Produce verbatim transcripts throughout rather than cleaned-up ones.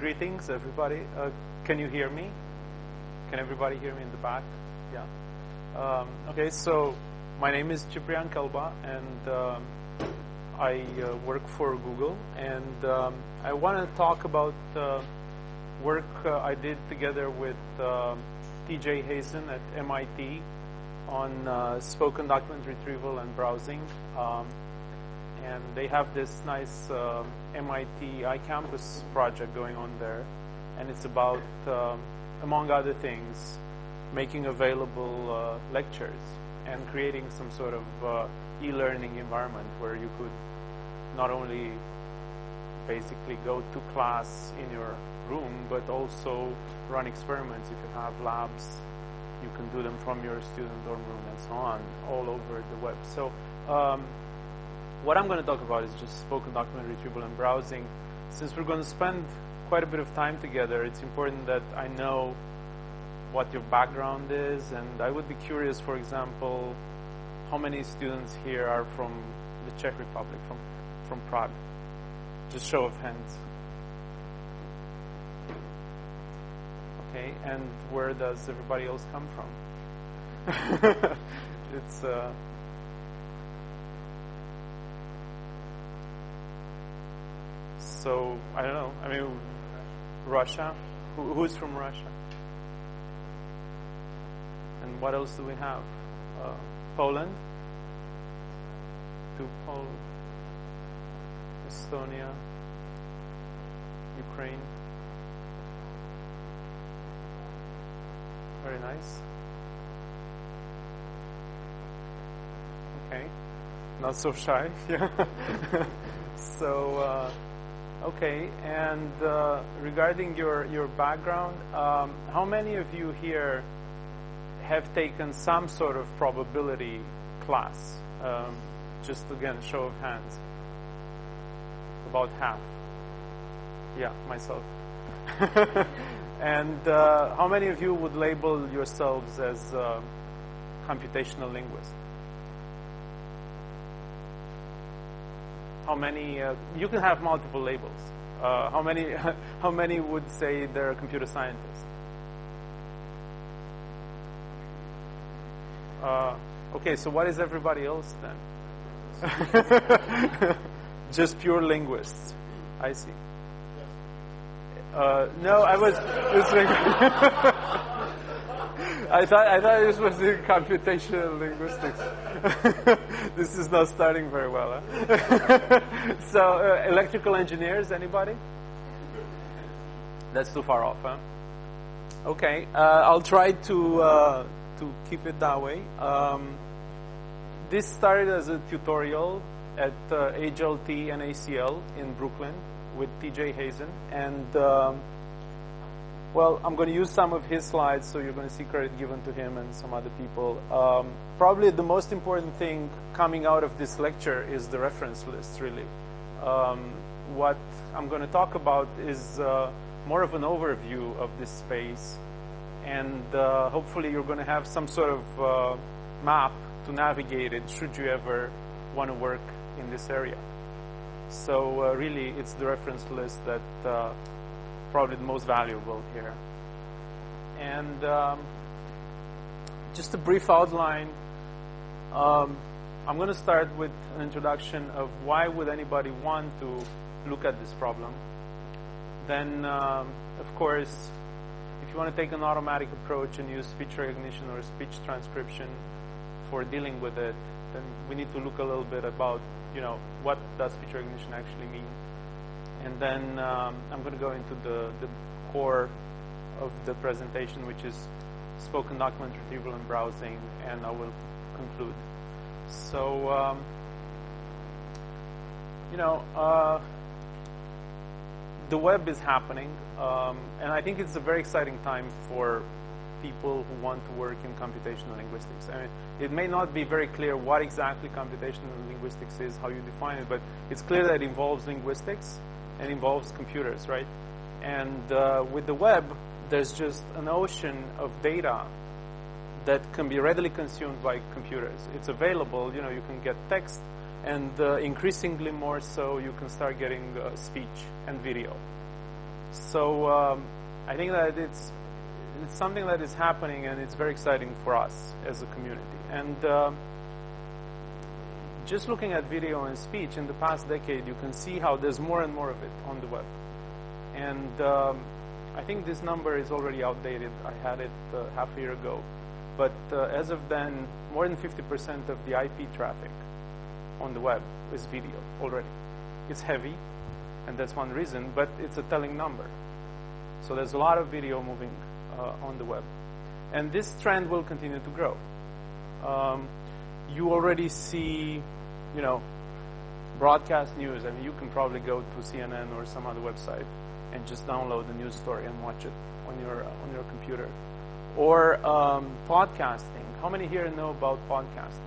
greetings, everybody. Uh, can you hear me? Can everybody hear me in the back? Yeah. Um, okay, so my name is Ciprian Kelba, and um, I uh, work for Google, and um, I want to talk about uh, work uh, I did together with uh, T J Hazen at M I T on uh, spoken document retrieval and browsing. Um, and they have this nice uh, M I T iCampus project going on there, and it's about, um, among other things, making available uh, lectures and creating some sort of uh, e-learning environment where you could not only basically go to class in your room, but also run experiments. If you have labs, you can do them from your student dorm room and so on, all over the web. So um, what I'm going to talk about is just spoken document retrieval and browsing. Since we're going to spend quite a bit of time together, it's important that I know what your background is, and I would be curious, for example, how many students here are from the Czech Republic, from, from Prague? Just show of hands. Okay, and where does everybody else come from? It's uh, so I don't know. I mean, Russia. Who, who's from Russia? And what else do we have? Uh, Poland. To Poland. Estonia. Ukraine. Very nice. Okay. Not so shy. Yeah. So, uh, okay. And uh, regarding your, your background, um, how many of you here have taken some sort of probability class? Um, just again, show of hands. About half. Yeah, myself. And uh, how many of you would label yourselves as uh, computational linguists? How many? Uh, you can have multiple labels. Uh, how many? How many would say they're a computer scientist? Uh, okay, so what is everybody else then? Just pure linguists. I see. Uh, no, I was. was like I thought I thought this was in computational linguistics. This is not starting very well. Huh? So, uh, electrical engineers, anybody? That's too far off, huh? Okay, uh, I'll try to uh, to keep it that way. Um, this started as a tutorial at uh, H L T and A C L in Brooklyn with T J Hazen, and um, well, I'm going to use some of his slides, so you're going to see credit given to him and some other people. Um, probably the most important thing coming out of this lecture is the reference list, really. Um, what I'm going to talk about is uh, more of an overview of this space, and uh, hopefully you're going to have some sort of uh, map to navigate it should you ever want to work in this area. So uh, really, it's the reference list that uh, probably the most valuable here. And um, just a brief outline. Um, I'm going to start with an introduction of why would anybody want to look at this problem. Then, um, of course, if you want to take an automatic approach and use speech recognition or speech transcription for dealing with it, then we need to look a little bit about, you know, what does speech recognition actually mean. And then um, I'm going to go into the, the core of the presentation, which is spoken document retrieval and browsing, and I will conclude. So, um, you know, uh, the web is happening, um, and I think it's a very exciting time for people who want to work in computational linguistics. I mean, it may not be very clear what exactly computational linguistics is, how you define it, but it's clear that it involves linguistics and involves computers, right? And uh, with the web, there's just an ocean of data that can be readily consumed by computers. It's available, you know, you can get text, and uh, increasingly more so, you can start getting uh, speech and video. So um, I think that it's it's something that is happening, and it's very exciting for us as a community. And uh, just looking at video and speech in the past decade, you can see how there's more and more of it on the web. And um, I think this number is already outdated. I had it uh, half a year ago. But uh, as of then, more than fifty percent of the I P traffic on the web is video already. It's heavy, and that's one reason, but it's a telling number. So there's a lot of video moving uh, on the web. And this trend will continue to grow. Um, you already see, you know, broadcast news. I mean, you can probably go to C N N or some other website and just download the news story and watch it on your uh, on your computer. Or um, podcasting. How many here know about podcasting?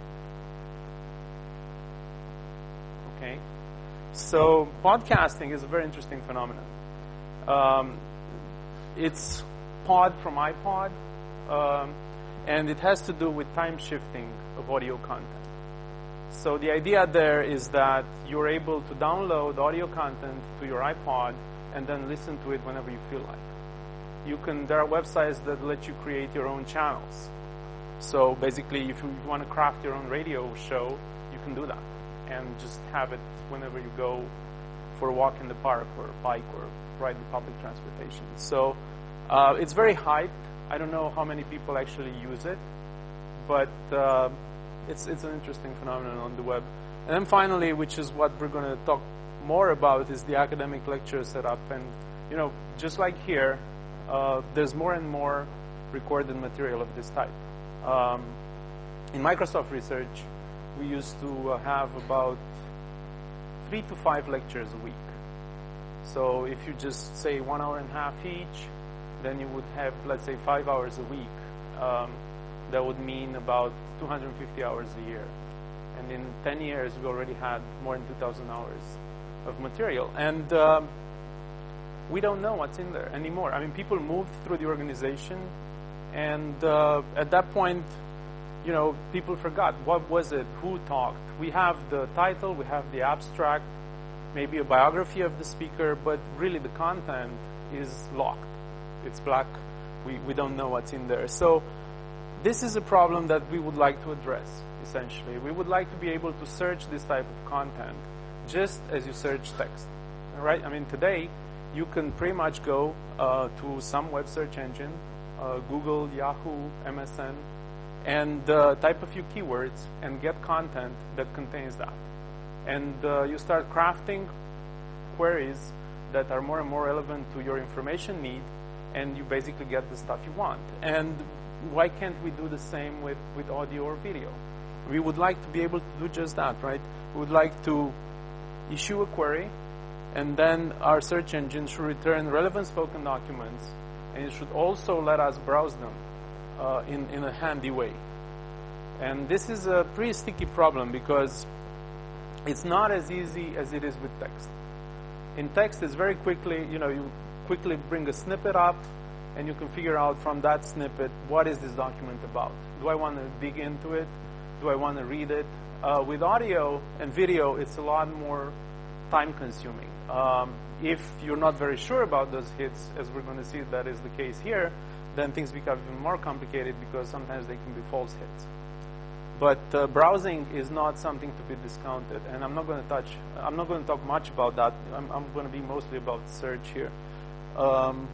Okay. So podcasting is a very interesting phenomenon. Um, it's pod from iPod, um, and it has to do with time shifting of audio content. So the idea there is that you're able to download audio content to your iPod and then listen to it whenever you feel like. You can, there are websites that let you create your own channels. So basically, if you want to craft your own radio show, you can do that and just have it whenever you go for a walk in the park or bike or ride the public transportation. So uh, it's very hyped. I don't know how many people actually use it, but uh, it's it's an interesting phenomenon on the web. And then finally, which is what we're going to talk more about, is the academic lecture setup. And you know, just like here, uh, there's more and more recorded material of this type. Um, in Microsoft Research, we used to uh, have about three to five lectures a week. So if you just say one hour and a half each, then you would have, let's say, five hours a week. Um, that would mean about two hundred fifty hours a year. And in ten years, we already had more than two thousand hours of material. And um, we don't know what's in there anymore. I mean, people moved through the organization, and uh, at that point, you know, people forgot. What was it? Who talked? We have the title, we have the abstract, maybe a biography of the speaker, but really the content is locked. It's black. We, we don't know what's in there. So this is a problem that we would like to address, essentially. We would like to be able to search this type of content just as you search text. All right? I mean, today, you can pretty much go uh, to some web search engine, uh, Google, Yahoo, M S N, and uh, type a few keywords and get content that contains that. And uh, you start crafting queries that are more and more relevant to your information need, and you basically get the stuff you want. And why can't we do the same with, with audio or video? We would like to be able to do just that, right? We would like to issue a query, and then our search engine should return relevant spoken documents, and it should also let us browse them uh, in, in a handy way. And this is a pretty sticky problem because it's not as easy as it is with text. In text, it's very quickly, you know, you quickly bring a snippet up, and you can figure out from that snippet, what is this document about? Do I want to dig into it? Do I want to read it? Uh, with audio and video, it's a lot more time-consuming. Um, if you're not very sure about those hits, as we're going to see that is the case here, then things become even more complicated because sometimes they can be false hits. But uh, browsing is not something to be discounted, and I'm not going to touch. I'm not going to talk much about that. I'm, I'm going to be mostly about search here. Um,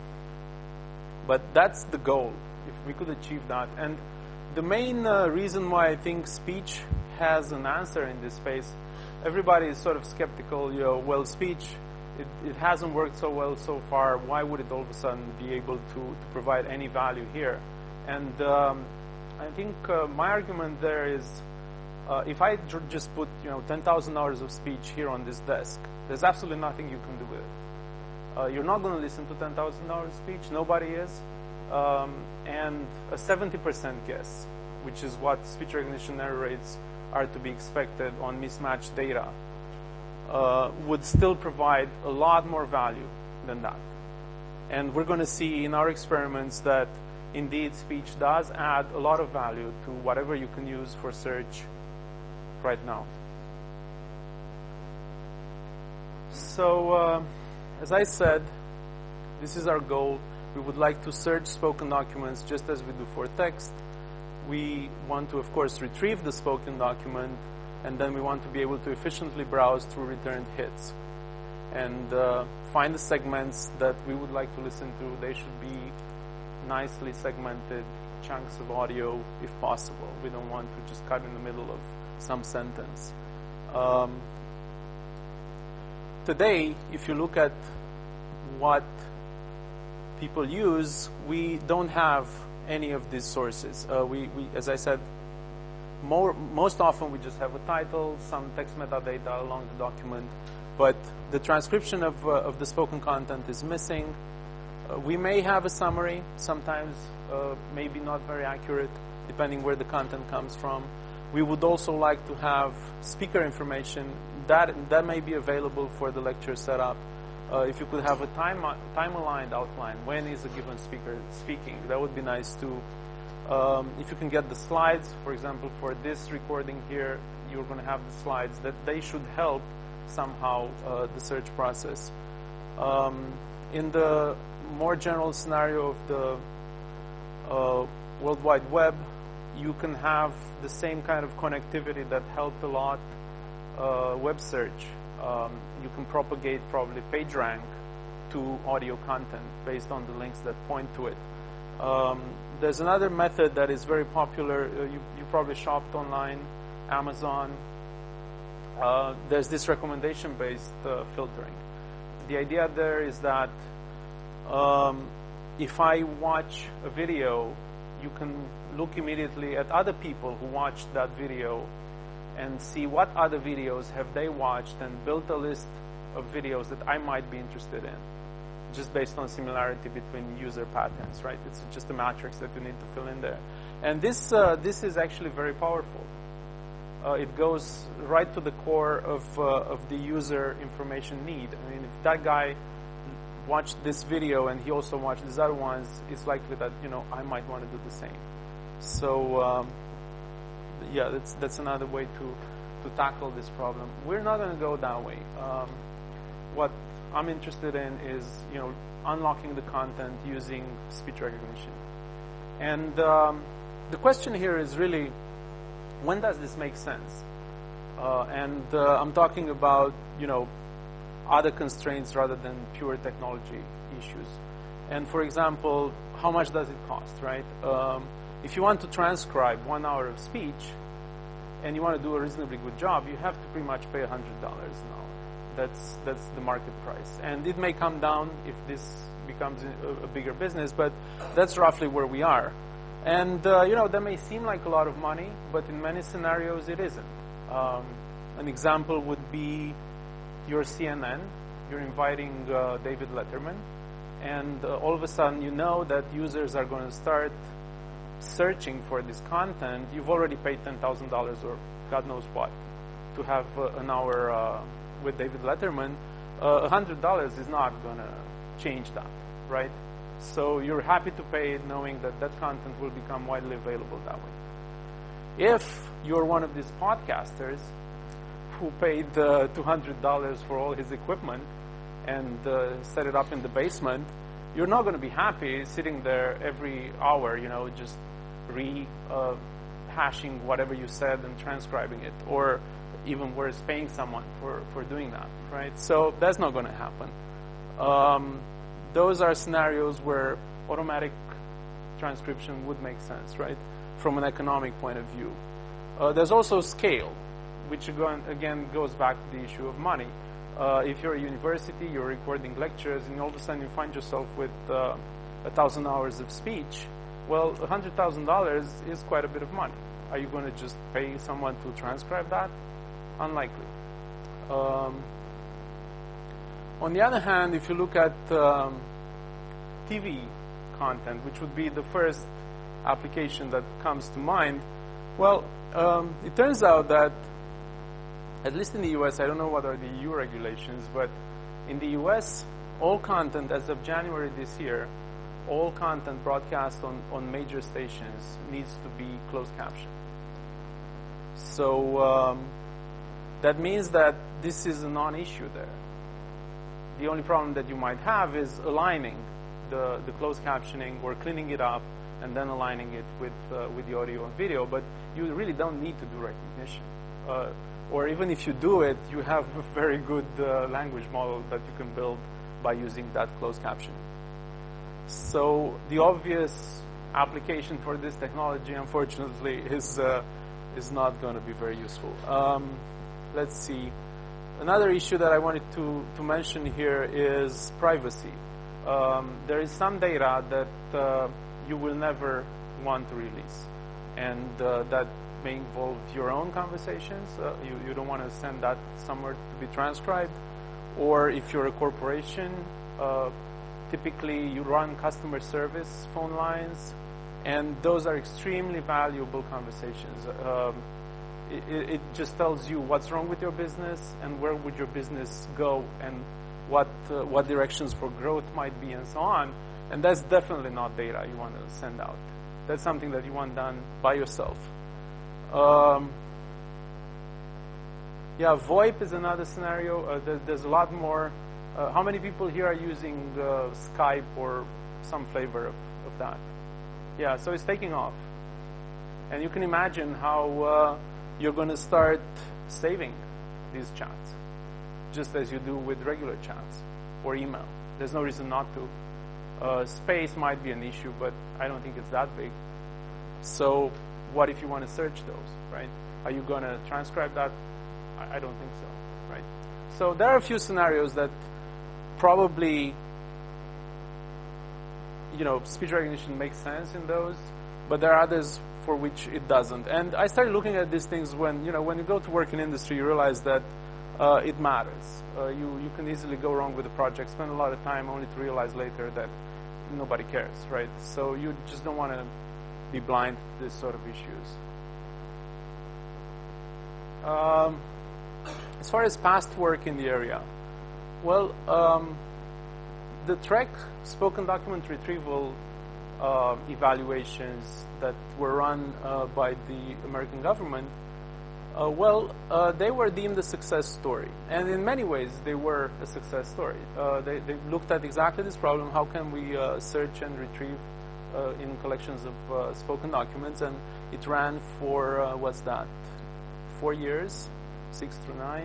but that's the goal. If we could achieve that, and the main uh, reason why I think speech has an answer in this space, everybody is sort of skeptical. You know, well, speech it, it hasn't worked so well so far. Why would it all of a sudden be able to, to provide any value here? And um, I think uh, my argument there is, uh, if I j- just put, you know, ten thousand hours of speech here on this desk, there's absolutely nothing you can do with it. Uh, you're not going to listen to ten thousand hours of speech. Nobody is. Um, and a seventy percent guess, which is what speech recognition error rates are to be expected on mismatched data, uh, would still provide a lot more value than that. And we're going to see in our experiments that indeed, speech does add a lot of value to whatever you can use for search right now. So, uh, as I said, This is our goal. We would like to search spoken documents just as we do for text. We want to, of course, retrieve the spoken document, and then we want to be able to efficiently browse through returned hits and uh, find the segments that we would like to listen to. They should be nicely segmented chunks of audio if possible. We don't want to just cut in the middle of some sentence. Um, today, if you look at what people use, we don't have any of these sources. Uh, we, we, as I said, more, most often we just have a title, some text metadata along the document, but the transcription of, uh, of the spoken content is missing. Uh, we may have a summary, sometimes uh, maybe not very accurate, depending where the content comes from. We would also like to have speaker information. That, that may be available for the lecture setup. Uh, if you could have a time, time-aligned outline, when is a given speaker speaking, that would be nice too. Um, if you can get the slides, for example, for this recording here, you're going to have the slides, that they should help somehow uh, the search process. Um, in the more general scenario of the uh, World Wide Web, you can have the same kind of connectivity that helped a lot uh, web search. Um, you can propagate probably PageRank to audio content based on the links that point to it. Um, there's another method that is very popular. Uh, you, you probably shopped online, Amazon. Uh, there's this recommendation-based uh, filtering. The idea there is that um, if I watch a video, you can look immediately at other people who watched that video and see what other videos have they watched and build a list of videos that I might be interested in, just based on similarity between user patterns, right? It's just a matrix that you need to fill in there. And this uh, this is actually very powerful. Uh, it goes right to the core of uh, of the user information need. I mean, if that guy watched this video and he also watched these other ones, it's likely that, you know, I might want to do the same. So, um, yeah, that's that's another way to to tackle this problem. We're not going to go that way. Um, what I'm interested in is, you know, unlocking the content using speech recognition. And um, the question here is really, when does this make sense? Uh, and uh, I'm talking about, you know, other constraints rather than pure technology issues. And for example, how much does it cost, right? Um, if you want to transcribe one hour of speech and you want to do a reasonably good job, you have to pretty much pay one hundred dollars an hour. That's that's the market price. And it may come down if this becomes a, a bigger business, but that's roughly where we are. And, uh, you know, that may seem like a lot of money, but in many scenarios it isn't. Um, an example would be your C N N. You're inviting uh, David Letterman, and uh, all of a sudden you know that users are going to start searching for this content. You've already paid ten thousand dollars or God knows what to have uh, an hour uh, with David Letterman. Uh, one hundred dollars is not going to change that, right? So you're happy to pay it knowing that that content will become widely available that way. If you're one of these podcasters who paid uh, two hundred dollars for all his equipment and uh, set it up in the basement, you're not going to be happy sitting there every hour, you know, just re uh, hashing whatever you said and transcribing it, or even worse, paying someone for, for doing that, right? So that's not going to happen. Um, those are scenarios where automatic transcription would make sense, right, from an economic point of view. Uh, there's also scale, which again goes back to the issue of money. Uh, if you're a university, you're recording lectures, and all of a sudden you find yourself with uh, a thousand hours of speech, well, a hundred thousand dollars is quite a bit of money. Are you going to just pay someone to transcribe that? Unlikely. Um, on the other hand, if you look at um, T V content, which would be the first application that comes to mind, well, um, it turns out that, at least in the U S, I don't know what are the E U regulations, but in the U S, all content as of January this year, all content broadcast on, on major stations needs to be closed caption. So um, that means that this is a non-issue there. the only problem that you might have is aligning the, the closed captioning or cleaning it up and then aligning it with, uh, with the audio and video. But you really don't need to do recognition. Uh, or even if you do it, you have a very good uh, language model that you can build by using that closed captioning. So the obvious application for this technology, unfortunately, is uh, is not going to be very useful. Um, let's see. Another issue that I wanted to, to mention here is privacy. Um, there is some data that uh, you will never want to release, and uh, that may involve your own conversations. Uh, you, you don't want to send that somewhere to be transcribed. Or if you're a corporation, uh, typically you run customer service phone lines, and those are extremely valuable conversations. Um, it, it just tells you what's wrong with your business and where would your business go and what uh, what directions for growth might be and so on. And that's definitely not data you want to send out. That's something that you want done by yourself. Um, yeah, VoIP is another scenario. Uh, there, there's a lot more. Uh, how many people here are using uh, Skype or some flavor of, of that? Yeah, so it's taking off. And you can imagine how uh, you're going to start saving these chats, just as you do with regular chats or email. There's no reason not to. Uh, space might be an issue, but I don't think it's that big. So what if you want to search those, right? Are you going to transcribe that? I, I don't think so, right? So there are a few scenarios that probably, you know, speech recognition makes sense in those, but there are others for which it doesn't. And I started looking at these things when, you know, when you go to work in industry, you realize that uh, it matters. Uh, you, you can easily go wrong with a project, spend a lot of time only to realize later that nobody cares, right? So you just don't want to be blind to this sort of issues. Um, as far as past work in the area, well, um, the Trek spoken document retrieval uh, evaluations that were run uh, by the American government, uh, well, uh, they were deemed a success story. And in many ways, they were a success story. Uh, they, they looked at exactly this problem: how can we uh, search and retrieve uh, in collections of uh, spoken documents? And it ran for, uh, what's that, four years, six through nine.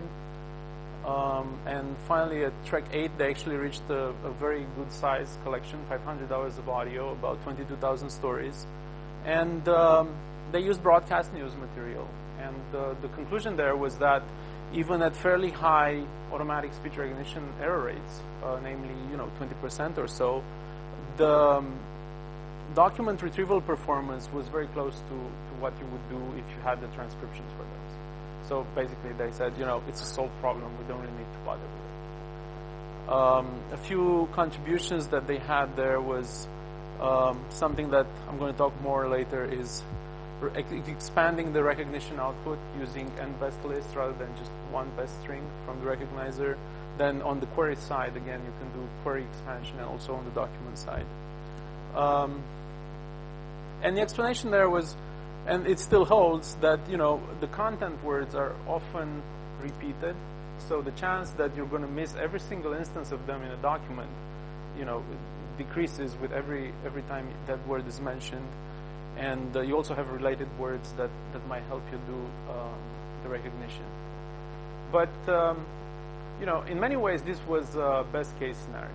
Um, and finally, at Trek eight, they actually reached a, a very good size collection, five hundred hours of audio, about twenty-two thousand stories. And um, they used broadcast news material. And uh, the conclusion there was that even at fairly high automatic speech recognition error rates, uh, namely, you know, twenty percent or so, the um, document retrieval performance was very close to, to what you would do if you had the transcriptions for those. So basically, they said, you know, it's a solved problem. We don't really need to bother with it. Um, a few contributions that they had there was um, something that I'm going to talk more later is re- expanding the recognition output using n-best lists rather than just one best string from the recognizer. Then on the query side, again, you can do query expansion and also on the document side. Um, and the explanation there was, and it still holds, that, you know, the content words are often repeated, so the chance that you're going to miss every single instance of them in a document, you know, decreases with every every time that word is mentioned. And uh, you also have related words that, that might help you do um, the recognition. But, um, you know, in many ways, this was a best case scenario.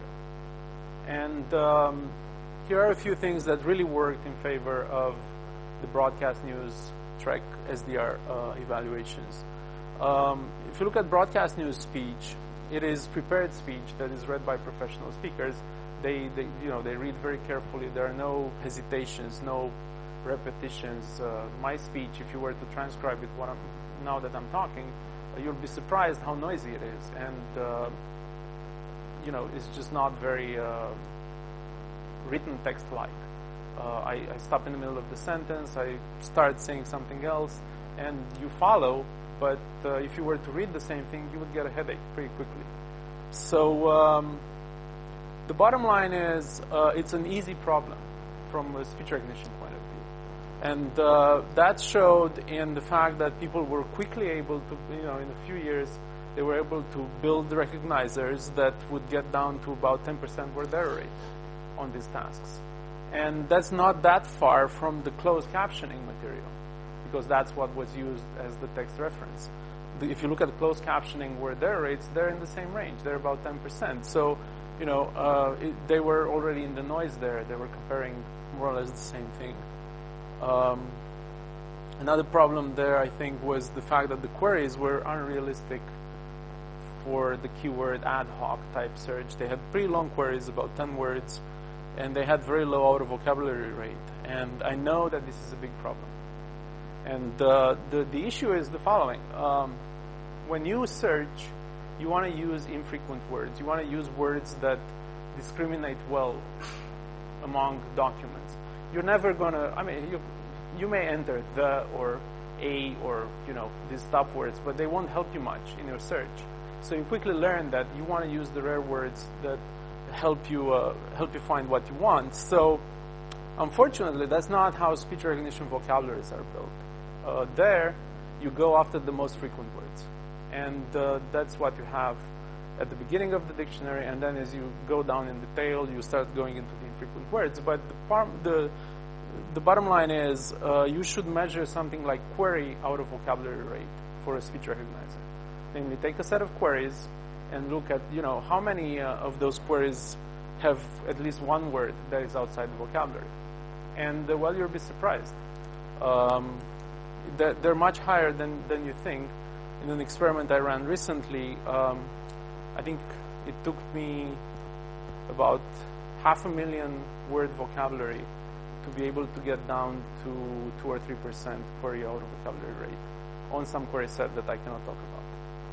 And um, here are a few things that really worked in favor of the broadcast news Trek S D R uh, evaluations. Um, if you look at broadcast news speech, it is prepared speech that is read by professional speakers. They, they you know, they read very carefully. There are no hesitations, no repetitions. Uh, my speech, if you were to transcribe it what I'm, now that I'm talking, uh, you'll be surprised how noisy it is. And, uh, you know, it's just not very uh, written text-like. Uh, I, I stop in the middle of the sentence, I start saying something else, and you follow, but uh, if you were to read the same thing, you would get a headache pretty quickly. So um, the bottom line is uh, it's an easy problem from a speech recognition point of view. And uh, that showed in the fact that people were quickly able to, you know, in a few years, they were able to build recognizers that would get down to about ten percent word error rate on these tasks. And that's not that far from the closed captioning material, because that's what was used as the text reference. The, if you look at the closed captioning word error rates, they're in the same range. They're about ten percent. So, you know, uh, it, they were already in the noise there. They were comparing more or less the same thing. Um, another problem there, I think, was the fact that the queries were unrealistic for the keyword ad hoc type search. They had pretty long queries, about ten words, and they had very low auto-vocabulary rate. And I know that this is a big problem. And uh, the, the issue is the following. Um, when you search, you want to use infrequent words. You want to use words that discriminate well among documents. You're never going to, I mean, you, you may enter the or a or, you know, these stop words, but they won't help you much in your search. So you quickly learn that you want to use the rare words that help you uh, help you find what you want. So, unfortunately, that's not how speech recognition vocabularies are built. Uh, there, you go after the most frequent words, and uh, that's what you have at the beginning of the dictionary. And then, as you go down in the tail, you start going into the infrequent words. But the par- the the bottom line is, uh, you should measure something like query out of vocabulary rate for a speech recognizer. Namely, take a set of queries and look at, you know, how many uh, of those queries have at least one word that is outside the vocabulary. And, uh, well, you'll be surprised. Um, they're, they're much higher than, than you think. In an experiment I ran recently, um, I think it took me about half a million word vocabulary to be able to get down to two or three percent query out of vocabulary rate on some query set that I cannot talk about.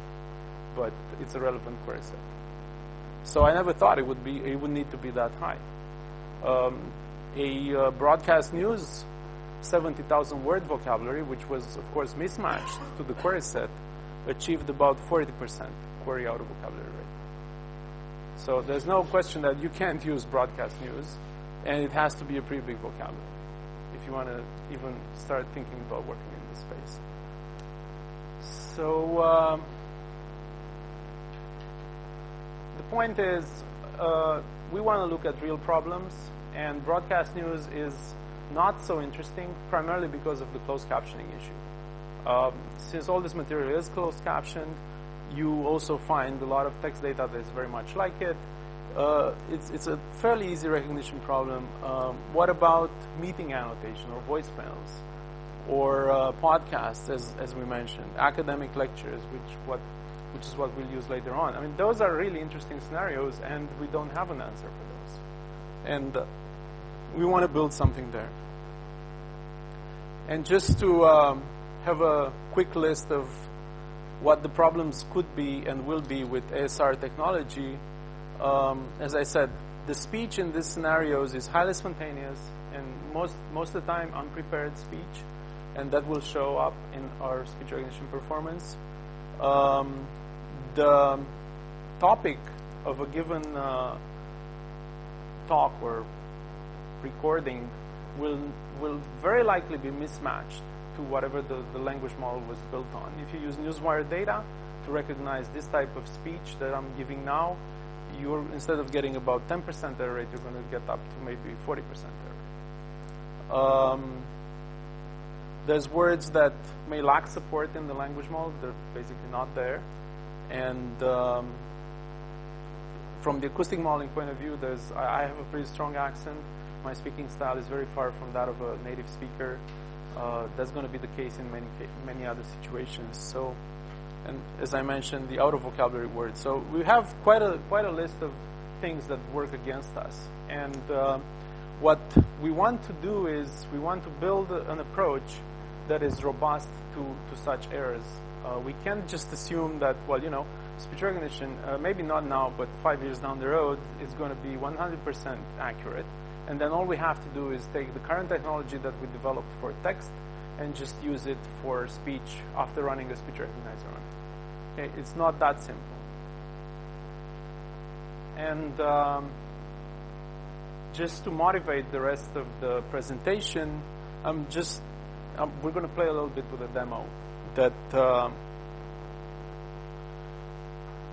But it's a relevant query set. So I never thought it would be, it would need to be that high. Um, a uh, broadcast news seventy thousand word vocabulary, which was of course mismatched to the query set, achieved about forty percent query out of vocabulary rate. So there's no question that you can't use broadcast news, and it has to be a pretty big vocabulary if you want to even start thinking about working in this space. So um, the point is, uh, we want to look at real problems, and broadcast news is not so interesting, primarily because of the closed captioning issue. Um, since all this material is closed captioned, you also find a lot of text data that is very much like it. Uh, it's, it's a fairly easy recognition problem. Um, what about meeting annotation or voicemails or uh, podcasts, as, as we mentioned, academic lectures, which what which is what we'll use later on. I mean, those are really interesting scenarios, and we don't have an answer for those. And uh, we want to build something there. And just to um, have a quick list of what the problems could be and will be with A S R technology, um, as I said, the speech in these scenarios is highly spontaneous and most, most of the time unprepared speech, and that will show up in our speech recognition performance. Um, the topic of a given uh, talk or recording will will very likely be mismatched to whatever the, the language model was built on. If you use Newswire data to recognize this type of speech that I'm giving now, you're, instead of getting about ten percent error rate, you're going to get up to maybe forty percent error rate. Um, there's words that may lack support in the language model. They're basically not there. And um, from the acoustic modeling point of view, there's I, I have a pretty strong accent. My speaking style is very far from that of a native speaker. Uh, that's going to be the case in many many other situations. So, and as I mentioned, the out of vocabulary words. So we have quite a quite a list of things that work against us. And uh, what we want to do is we want to build an approach that is robust to to such errors. Uh, we can't just assume that, well, you know, speech recognition, uh, maybe not now, but five years down the road, is going to be one hundred percent accurate. And then all we have to do is take the current technology that we developed for text and just use it for speech after running a speech recognizer on it. Okay, it's not that simple. And um, just to motivate the rest of the presentation, I'm just um, we're going to play a little bit with a demo that uh,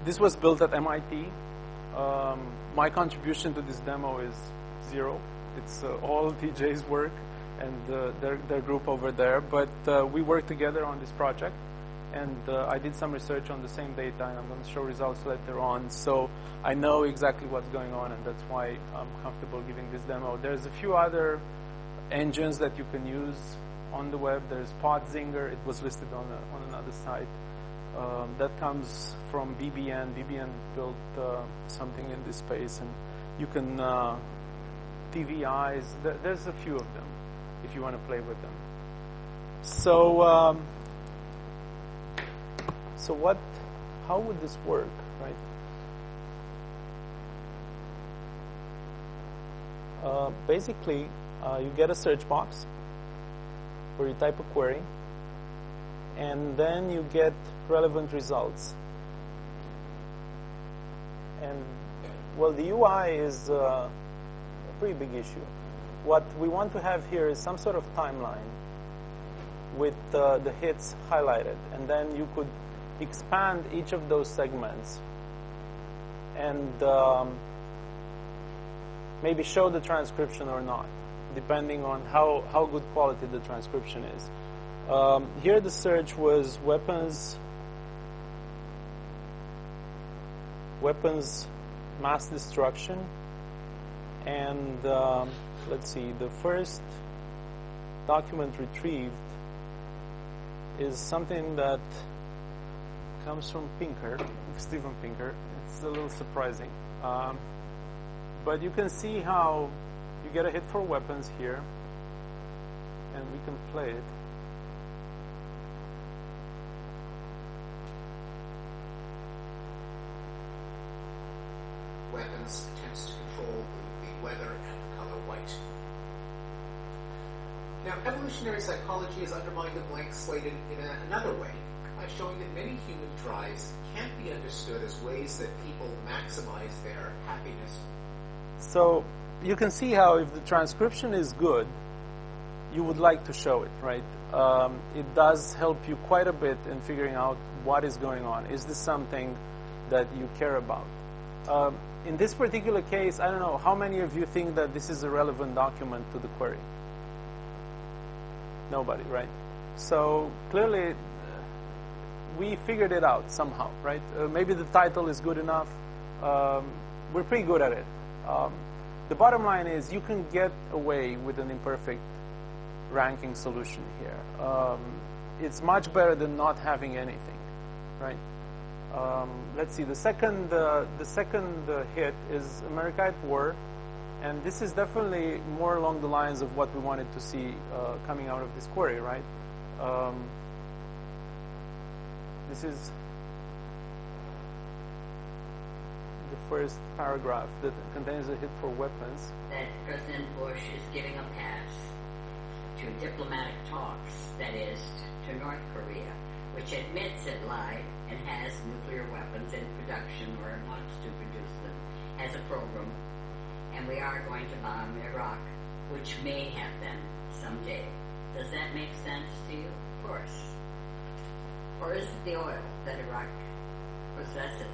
this was built at M I T. Um, my contribution to this demo is zero. It's uh, all T J's work and uh, their, their group over there. But uh, we worked together on this project, and uh, I did some research on the same data, and I'm going to show results later on. So I know exactly what's going on, and that's why I'm comfortable giving this demo. There's a few other engines that you can use on the web. There's Podzinger. It was listed on, a, on another site. Um, that comes from B B N. B B N built uh, something in this space, and you can uh, T V Is. Th- there's a few of them if you want to play with them. So, um, so what? How would this work, right? Uh, basically, uh, you get a search box where you type a query, and then you get relevant results. And, well, the U I is uh, a pretty big issue. What we want to have here is some sort of timeline with uh, the hits highlighted. And then you could expand each of those segments and um, maybe show the transcription or not, depending on how, how good quality the transcription is. Um, here the search was weapons, weapons mass destruction, and um, let's see, the first document retrieved is something that comes from Pinker, Steven Pinker. It's a little surprising. Um, but you can see how you get a hit for weapons here, and we can play it. Weapons attempts to control the weather and the color white. Now, evolutionary psychology has undermined the blank slate in, in a, another way by showing that many human drives can't be understood as ways that people maximize their happiness. So you can see how if the transcription is good, you would like to show it, right? Um, it does help you quite a bit in figuring out what is going on. Is this something that you care about? Um, in this particular case, I don't know, how many of you think that this is a relevant document to the query? Nobody, right? So clearly, uh, we figured it out somehow, right? Uh, maybe the title is good enough. Um, we're pretty good at it. Um, the bottom line is you can get away with an imperfect ranking solution here. Um, it's much better than not having anything, right? Um, let's see. The second, uh, the second uh, hit is America at War, and this is definitely more along the lines of what we wanted to see uh, coming out of this query, right? Um, this is the first paragraph that contains a hit for weapons. That President Bush is giving a pass to diplomatic talks, that is, to North Korea, which admits it lied and has nuclear weapons in production or wants to produce them, has a program, and we are going to bomb Iraq, which may have them someday. Does that make sense to you? Of course. Or is it the oil that Iraq possesses?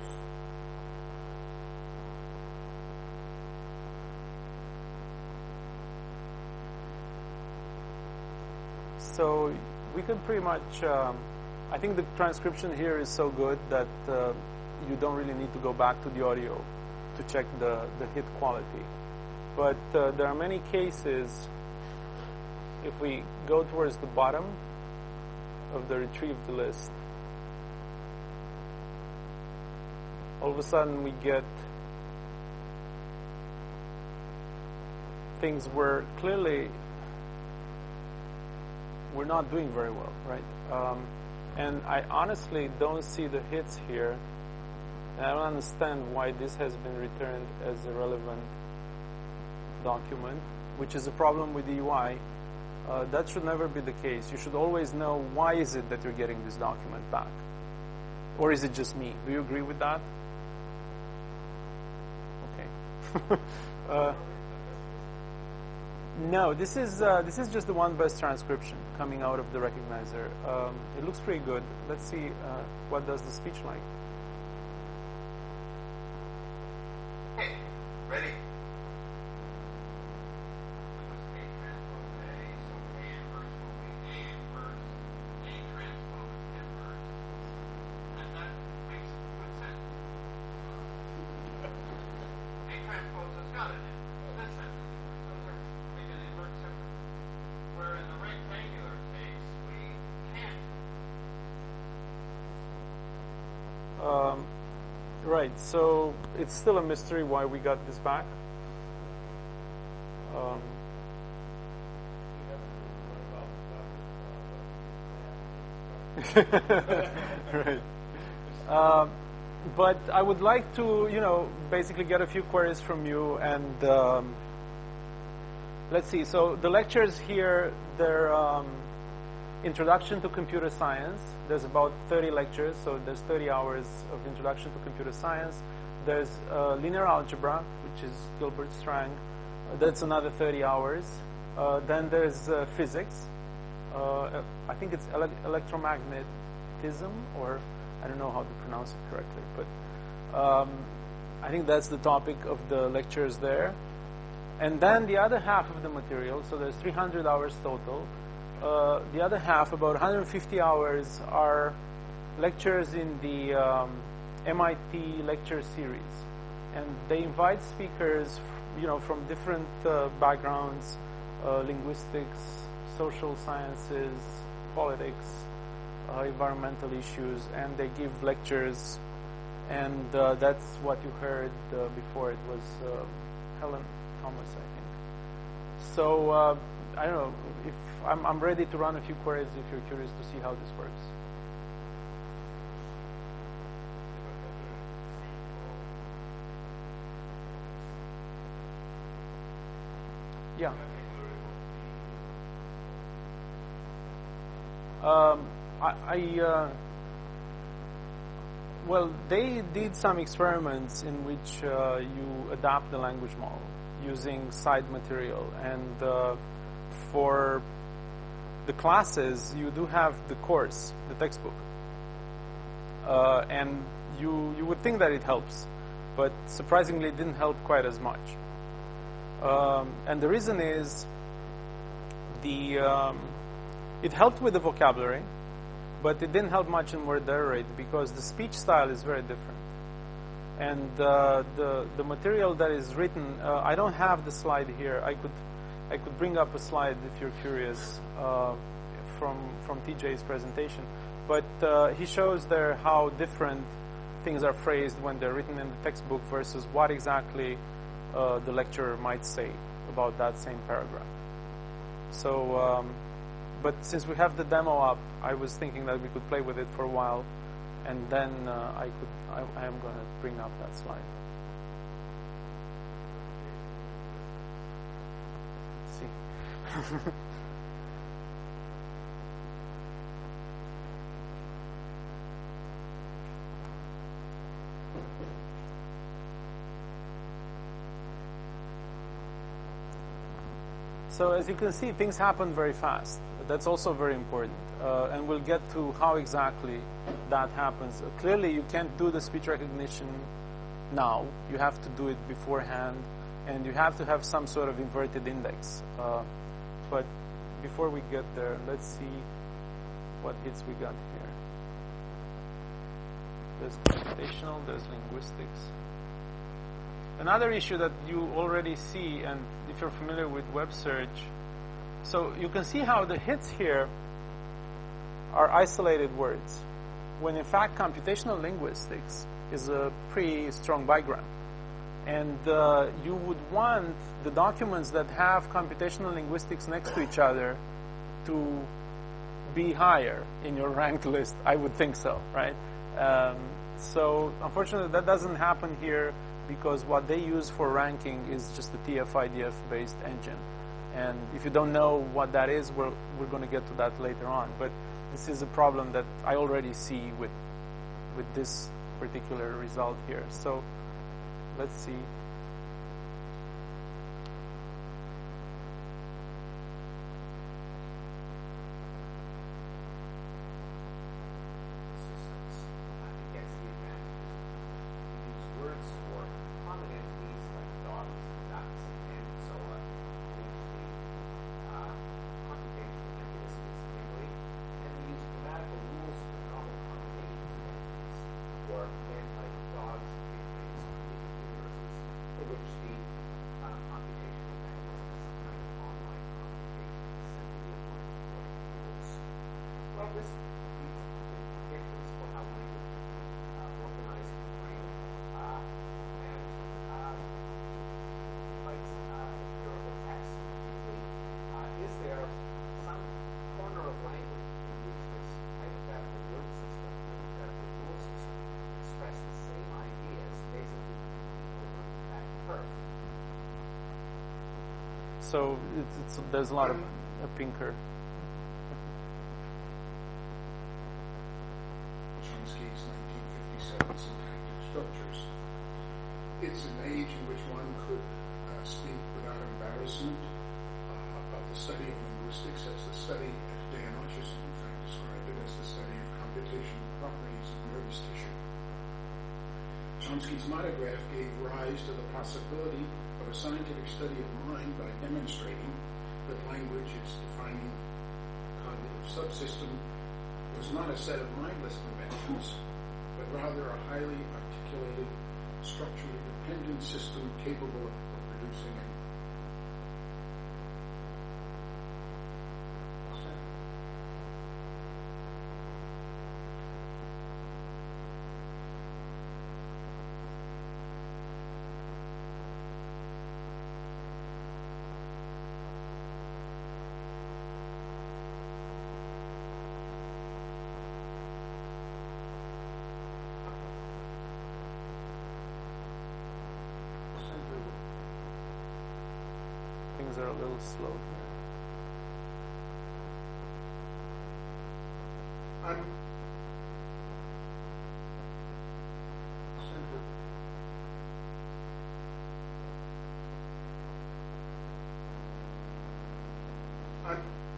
So we could pretty much, um, I think the transcription here is so good that uh, you don't really need to go back to the audio to check the, the hit quality. But uh, there are many cases, if we go towards the bottom of the retrieved list, all of a sudden we get things where clearly we're not doing very well, right? Um, and I honestly don't see the hits here. And I don't understand why this has been returned as a relevant document, which is a problem with the U I. Uh, that should never be the case. You should always know why is it that you're getting this document back. Or is it just me? Do you agree with that? Okay. uh, No, this is uh, this is just the one best transcription coming out of the recognizer. Um, it looks pretty good. Let's see uh, what does the speech like. Right. So it's still a mystery why we got this back. Um, right. Um, but I would like to, you know, basically get a few queries from you, and um, let's see. So the lectures here, they're um, Introduction to Computer Science. There's about thirty lectures, so there's thirty hours of Introduction to Computer Science. There's uh, Linear Algebra, which is Gilbert Strang. Uh, that's another thirty hours. Uh, then there's uh, Physics. Uh, I think it's ele- electromagnetism, or I don't know how to pronounce it correctly, but um, I think that's the topic of the lectures there. And then the other half of the material, so there's three hundred hours total. Uh, the other half, about one hundred fifty hours, are lectures in the um, M I T lecture series, and they invite speakers, you know, from different uh, backgrounds, uh, linguistics, social sciences, politics, uh, environmental issues, and they give lectures. And uh, that's what you heard uh, before. It was uh, Helen Thomas, I think. So uh, I don't know if I'm, I'm ready to run a few queries if you're curious to see how this works. Yeah. Um, I, I uh, well, they did some experiments in which uh, you adapt the language model using side material, and uh, for the classes, you do have the course, the textbook, uh, and you you would think that it helps, but surprisingly, it didn't help quite as much. Um, and the reason is the um, it helped with the vocabulary, but it didn't help much in word error rate because the speech style is very different. And uh, the the material that is written, uh, I don't have the slide here. I could I could bring up a slide if you're curious uh, from from T J's presentation. But uh, he shows there how different things are phrased when they're written in the textbook versus what exactly uh, the lecturer might say about that same paragraph. So, um, but since we have the demo up, I was thinking that we could play with it for a while, and then uh, I could. I, I am going to bring up that slide. Let's see. So as you can see, things happen very fast. That's also very important. Uh, and we'll get to how exactly that happens. Uh, clearly, you can't do the speech recognition now. You have to do it beforehand. And you have to have some sort of inverted index. Uh, but before we get there, let's see what hits we got here. There's computational, there's linguistics. Another issue that you already see, and if you're familiar with web search, so you can see how the hits here are isolated words, when in fact computational linguistics is a pretty strong bigram. And uh, you would want the documents that have computational linguistics next to each other to be higher in your ranked list. I would think so, right? Um, so unfortunately that doesn't happen here, because what they use for ranking is just the T F I D F based engine. And if you don't know what that is, we're, we're going to get to that later on. But this is a problem that I already see with, with this particular result here. So let's see. This leads to the principle how language uh, organized and trained So it's, it's, there's a lot of a pinker. Chomsky's nineteen fifty-seven Syntactic Structures. It's an age in which one could uh, speak without embarrassment uh, of the study of linguistics as the study, as Dan Hutchison in fact described it, as the study of computational properties of nervous tissue. Chomsky's monograph gave rise to the possibility of a scientific study of mind by demonstrating that language, its defining cognitive subsystem, was not a set of mindless conventions, but rather a highly articulated, structurally dependent system capable of producing an Things are a little slow here. I'm I'm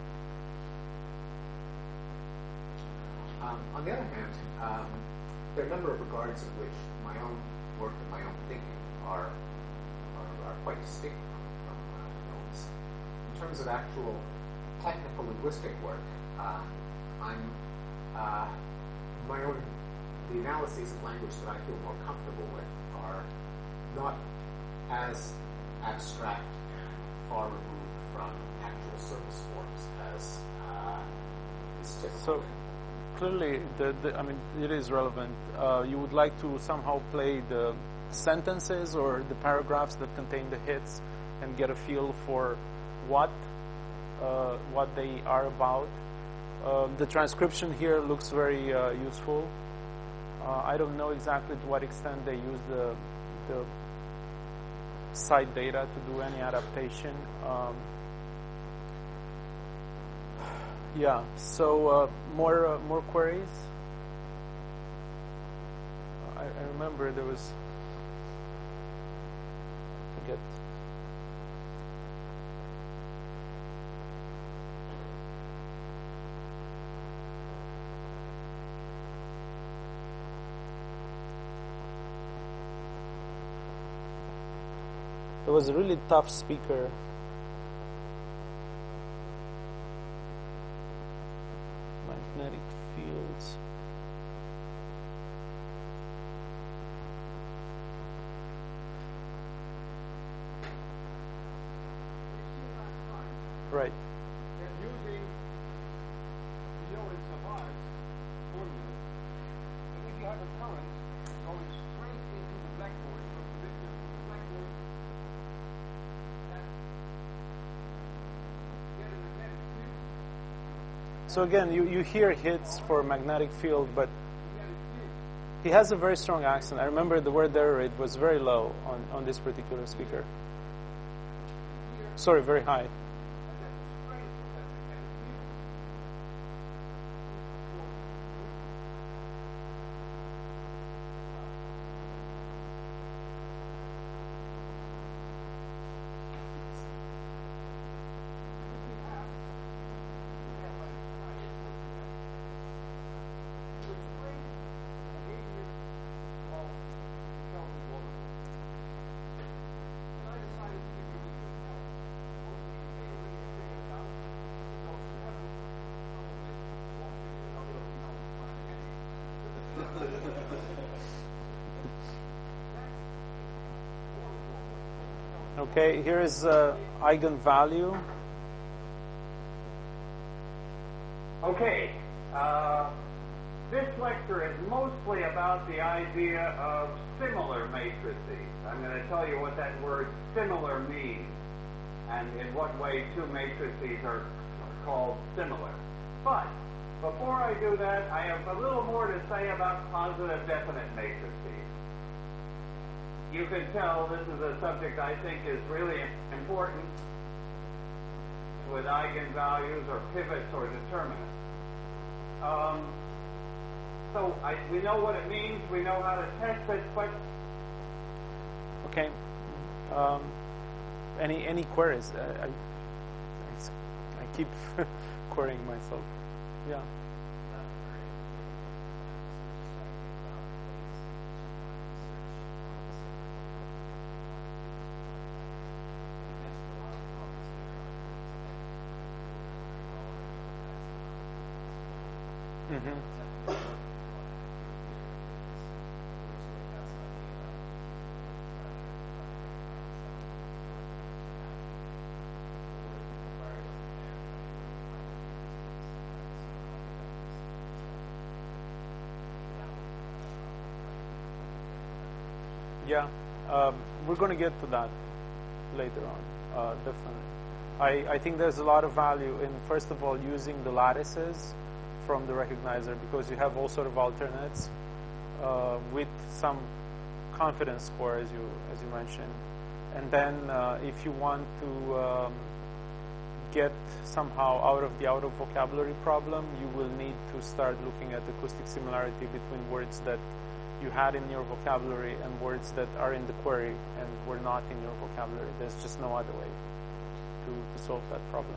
Um, on the other hand, um, there are a number of regards in which my own work and my own thinking are are, are quite distinct from, from uh, Noam's. In terms of actual technical linguistic work, uh, I'm uh, my own the analyses of language that I feel more comfortable with are not as abstract and far removed from actual surface forms as uh, is typical. So clearly, the, the, I mean, it is relevant. Uh, you would like to somehow play the sentences or the paragraphs that contain the hits and get a feel for what uh, what they are about. Uh, the transcription here looks very uh, useful. Uh, I don't know exactly to what extent they use the, the site data to do any adaptation. Um, yeah, so uh, more uh, more queries. I, I remember there was, I forget. There was a really tough speaker. Magnetic fields. Right. And using Biot-Savart formula, and if you have a current going straight into the blackboard, from the victim to the blackboard, So again, you, you hear hits for magnetic field, but he has a very strong accent. I remember the word there, it was very low on, on this particular speaker. Sorry, very high. Okay, here is uh, eigenvalue. Okay, uh, this lecture is mostly about the idea of similar matrices. I'm going to tell you what that word similar means and in what way two matrices are called similar. But before I do that, I have a little more to say about positive definite matrices. You can tell this is a subject I think is really important, with eigenvalues or pivots or determinants. Um, so I, we know what it means. We know how to test it, but okay. Um, any any queries? I I, I keep querying myself. Yeah. Mm-hmm. Yeah, um, we're going to get to that later on, uh, definitely. I, I think there's a lot of value in, first of all, using the lattices from the recognizer, because you have all sort of alternates uh, with some confidence score, as you as you mentioned. And then uh, if you want to um, get somehow out of the out of vocabulary problem, you will need to start looking at acoustic similarity between words that you had in your vocabulary and words that are in the query and were not in your vocabulary. There's just no other way to, to solve that problem.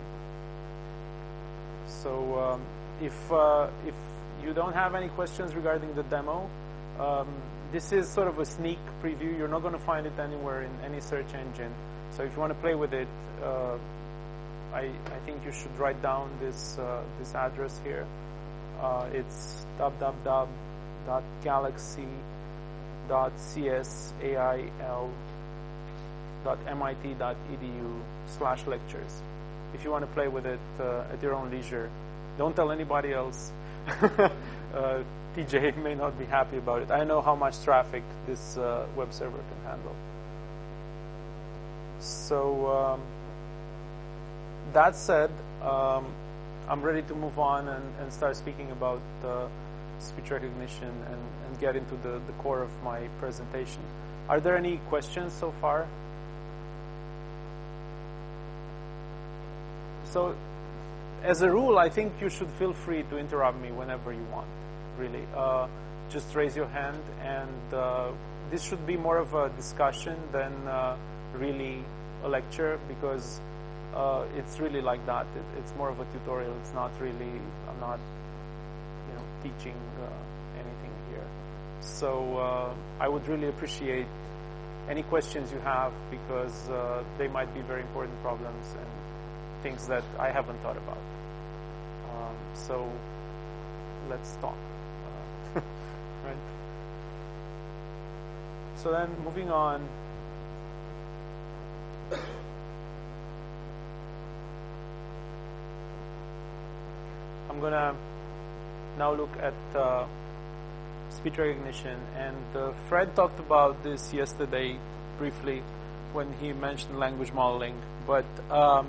So um, if uh, if you don't have any questions regarding the demo, um, this is sort of a sneak preview. You're not going to find it anywhere in any search engine. So if you want to play with it, uh, I, I think you should write down this uh, this address here. Uh, it's w w w dot galaxy dot c s a i l dot m i t dot e d u slash lectures. If you want to play with it uh, at your own leisure, don't tell anybody else. uh, T J may not be happy about it. I know how much traffic this uh, web server can handle. So um, that said, um, I'm ready to move on and, and start speaking about uh, speech recognition and, and get into the, the core of my presentation. Are there any questions so far? So, as a rule, I think you should feel free to interrupt me whenever you want, really. Uh, just raise your hand, and uh, this should be more of a discussion than uh, really a lecture, because uh, it's really like that. It, it's more of a tutorial. It's not really, I'm not, you know, teaching uh, anything here. So uh, I would really appreciate any questions you have, because uh, they might be very important problems and things that I haven't thought about. Um, so let's talk. Uh, right? So then, moving on. I'm gonna now look at uh, speech recognition, and uh, Fred talked about this yesterday briefly when he mentioned language modeling, but um,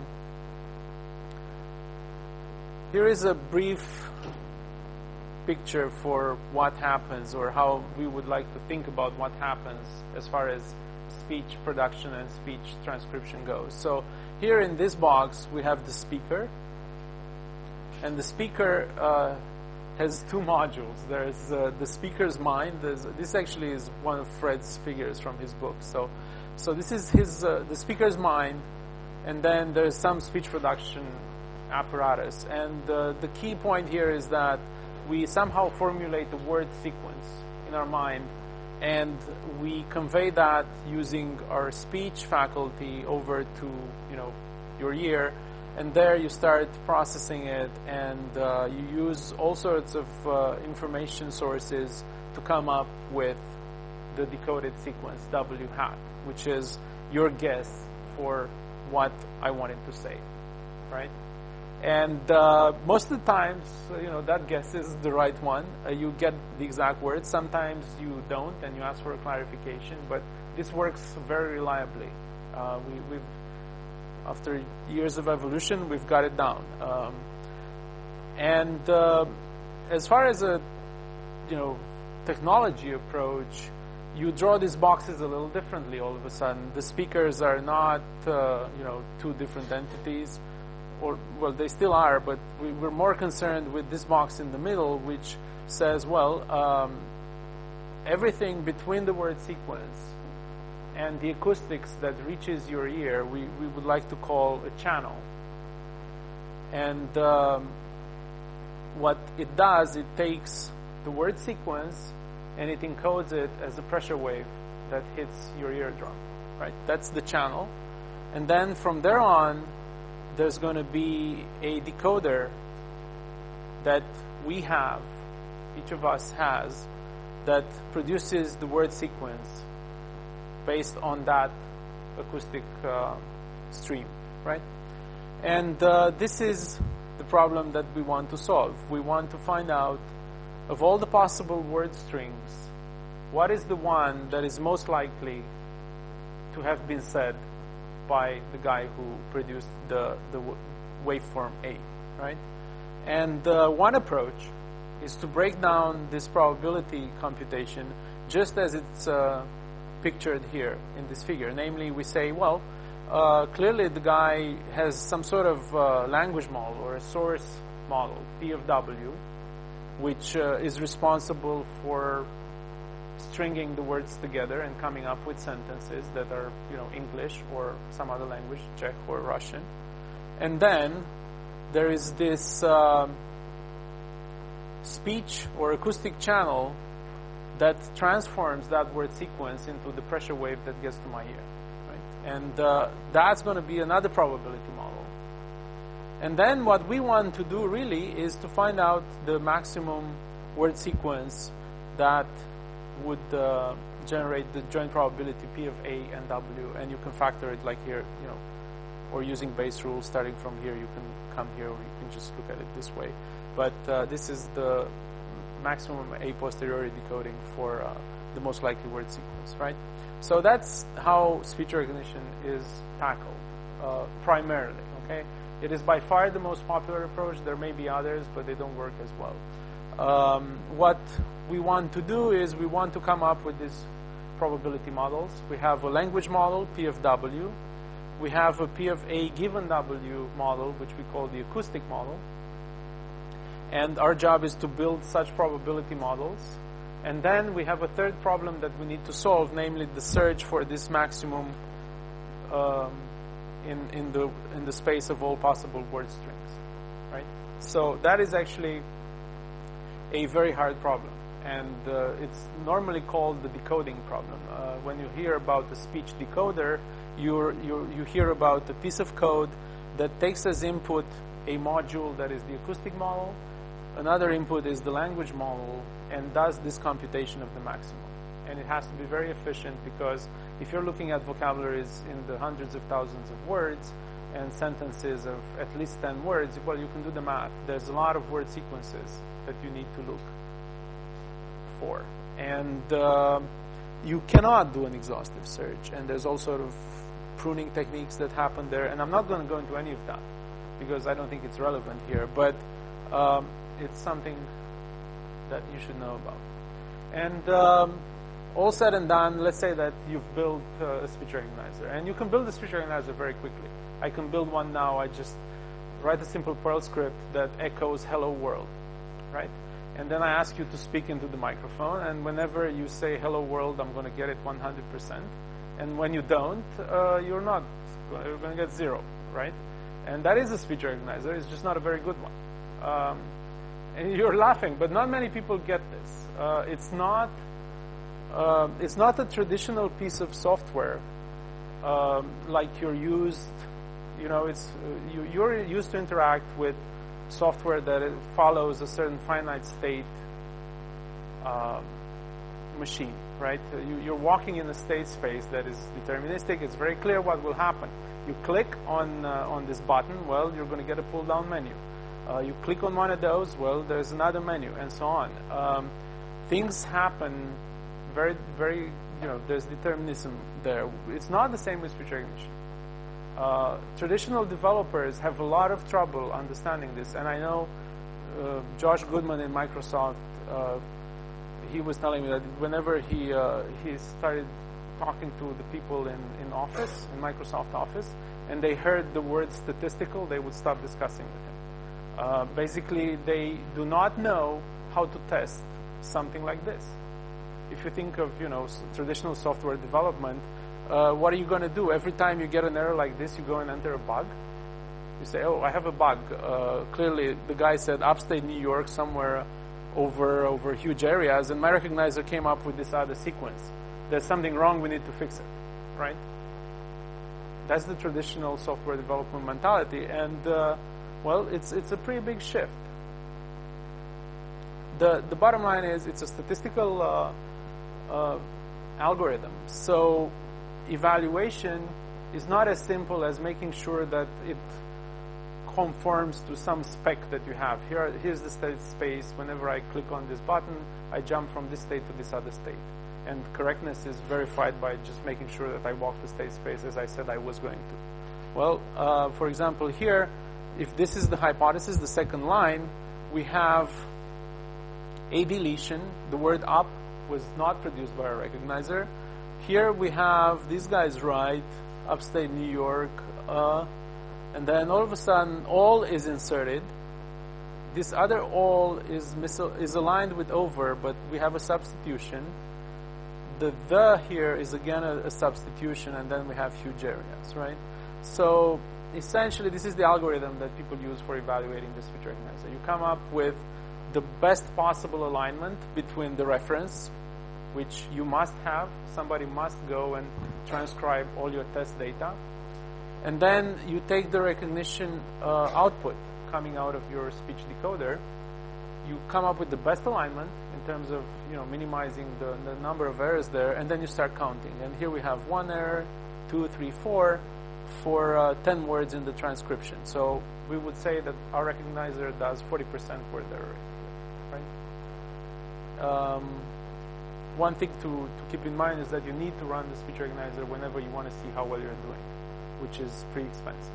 here is a brief picture for what happens, or how we would like to think about what happens as far as speech production and speech transcription goes. So here in this box we have the speaker, and the speaker uh, has two modules. There's uh, the speaker's mind. There's, this actually is one of Fred's figures from his book. So, so this is his uh, the speaker's mind, and then there's some speech production apparatus. And uh, the key point here is that we somehow formulate the word sequence in our mind, and we convey that using our speech faculty over to, you know, your ear, and there you start processing it, and uh, you use all sorts of uh, information sources to come up with the decoded sequence W hat, which is your guess for what I wanted to say, right? And uh, most of the times, you know, that guess is the right one. Uh, you get the exact words. Sometimes you don't, and you ask for a clarification. But this works very reliably. Uh, we, we've, after years of evolution, we've got it down. Um, and uh, as far as a, you know, technology approach, you draw these boxes a little differently. All of a sudden, the speakers are not, uh, you know, two different entities. or well, they still are, but we, we're more concerned with this box in the middle, which says, well, um, everything between the word sequence and the acoustics that reaches your ear, we, we would like to call a channel. And um, what it does, it takes the word sequence and it encodes it as a pressure wave that hits your eardrum, right? That's the channel. And then from there on, there's going to be a decoder that we have, each of us has, that produces the word sequence based on that acoustic uh, stream, right? And uh, this is the problem that we want to solve. We want to find out, of all the possible word strings, what is the one that is most likely to have been said by the guy who produced the, the waveform A, right? And uh, one approach is to break down this probability computation just as it's uh, pictured here in this figure. Namely, we say, well, uh, clearly the guy has some sort of uh, language model or a source model, P of W, which uh, is responsible for stringing the words together and coming up with sentences that are, you know, English or some other language, Czech or Russian. And then there is this uh, speech or acoustic channel that transforms that word sequence into the pressure wave that gets to my ear, right? And uh, that's going to be another probability model. And then what we want to do really is to find out the maximum word sequence that would uh, generate the joint probability P of A and W, and you can factor it like here, you know, or using base rules starting from here, you can come here, or you can just look at it this way. But uh, this is the maximum a posteriori decoding for uh, the most likely word sequence, right? So that's how speech recognition is tackled, uh, primarily, okay? It is by far the most popular approach. There may be others, but they don't work as well. Um, what we want to do is we want to come up with these probability models. We have a language model, P of W. We have a P of A given W model, which we call the acoustic model. And our job is to build such probability models. And then we have a third problem that we need to solve, namely the search for this maximum um, in, in, the, in the space of all possible word strings, right? So that is actually a very hard problem. And uh, it's normally called the decoding problem. Uh, when you hear about the speech decoder, you're, you're, you hear about a piece of code that takes as input a module that is the acoustic model. Another input is the language model, and does this computation of the maximum. And it has to be very efficient, because if you're looking at vocabularies in the hundreds of thousands of words and sentences of at least ten words, well, you can do the math. There's a lot of word sequences that you need to look for. And uh, you cannot do an exhaustive search. And there's all sort of pruning techniques that happen there. And I'm not going to go into any of that, because I don't think it's relevant here. But um, it's something that you should know about. And um, all said and done, let's say that you've built uh, a speech recognizer. And you can build a speech recognizer very quickly. I can build one now. I just write a simple Perl script that echoes hello world, right? And then I ask you to speak into the microphone. And whenever you say hello world, I'm going to get it one hundred percent. And when you don't, uh, you're not. You're going to get zero, right? And that is a speech recognizer. It's just not a very good one. Um, and you're laughing, but not many people get this. Uh, it's not. Uh, it's not a traditional piece of software um, like you're used. You know, it's uh, you, you're used to interact with software that it follows a certain finite state um, machine, right? You, you're walking in a state space that is deterministic. It's very clear what will happen. You click on uh, on this button, well, you're going to get a pull-down menu. Uh, you click on one of those, well, there's another menu, and so on. Um, things happen very, very, you know, there's determinism there. It's not the same with speech recognition. Uh, traditional developers have a lot of trouble understanding this, and I know uh, Josh Goodman in Microsoft, uh, he was telling me that whenever he uh, he started talking to the people in, in Office, in Microsoft Office, and they heard the word statistical, they would stop discussing with him. Uh, basically, they do not know how to test something like this. If you think of, you know, s- traditional software development, uh, what are you going to do? Every time you get an error like this, you go and enter a bug. You say, oh, I have a bug. Uh, clearly, the guy said upstate New York, somewhere over over huge areas, and my recognizer came up with this other sequence. There's something wrong, we need to fix it, right? That's the traditional software development mentality, and uh, well, it's it's a pretty big shift. The the bottom line is it's a statistical uh, uh, algorithm, so evaluation is not as simple as making sure that it conforms to some spec that you have. Here, here's the state space. Whenever I click on this button, I jump from this state to this other state. And correctness is verified by just making sure that I walk the state space as I said I was going to. Well, uh, for example, here, if this is the hypothesis, the second line, we have a deletion. The word up was not produced by our recognizer. Here we have these guys right, upstate New York, uh, and then all of a sudden, all is inserted. This other all is mis- is aligned with over, but we have a substitution. The the here is again a, a substitution, and then we have huge areas, right? So essentially, this is the algorithm that people use for evaluating the speech recognizer. You come up with the best possible alignment between the reference, which you must have. Somebody must go and transcribe all your test data. And then you take the recognition uh, output coming out of your speech decoder. You come up with the best alignment in terms of, you know, minimizing the, the number of errors there, and then you start counting. And here we have one error, two, three, four, for uh, ten words in the transcription. So we would say that our recognizer does forty percent word error rate, right? Um, one thing to, to keep in mind is that you need to run the speech recognizer whenever you want to see how well you're doing, which is pretty expensive.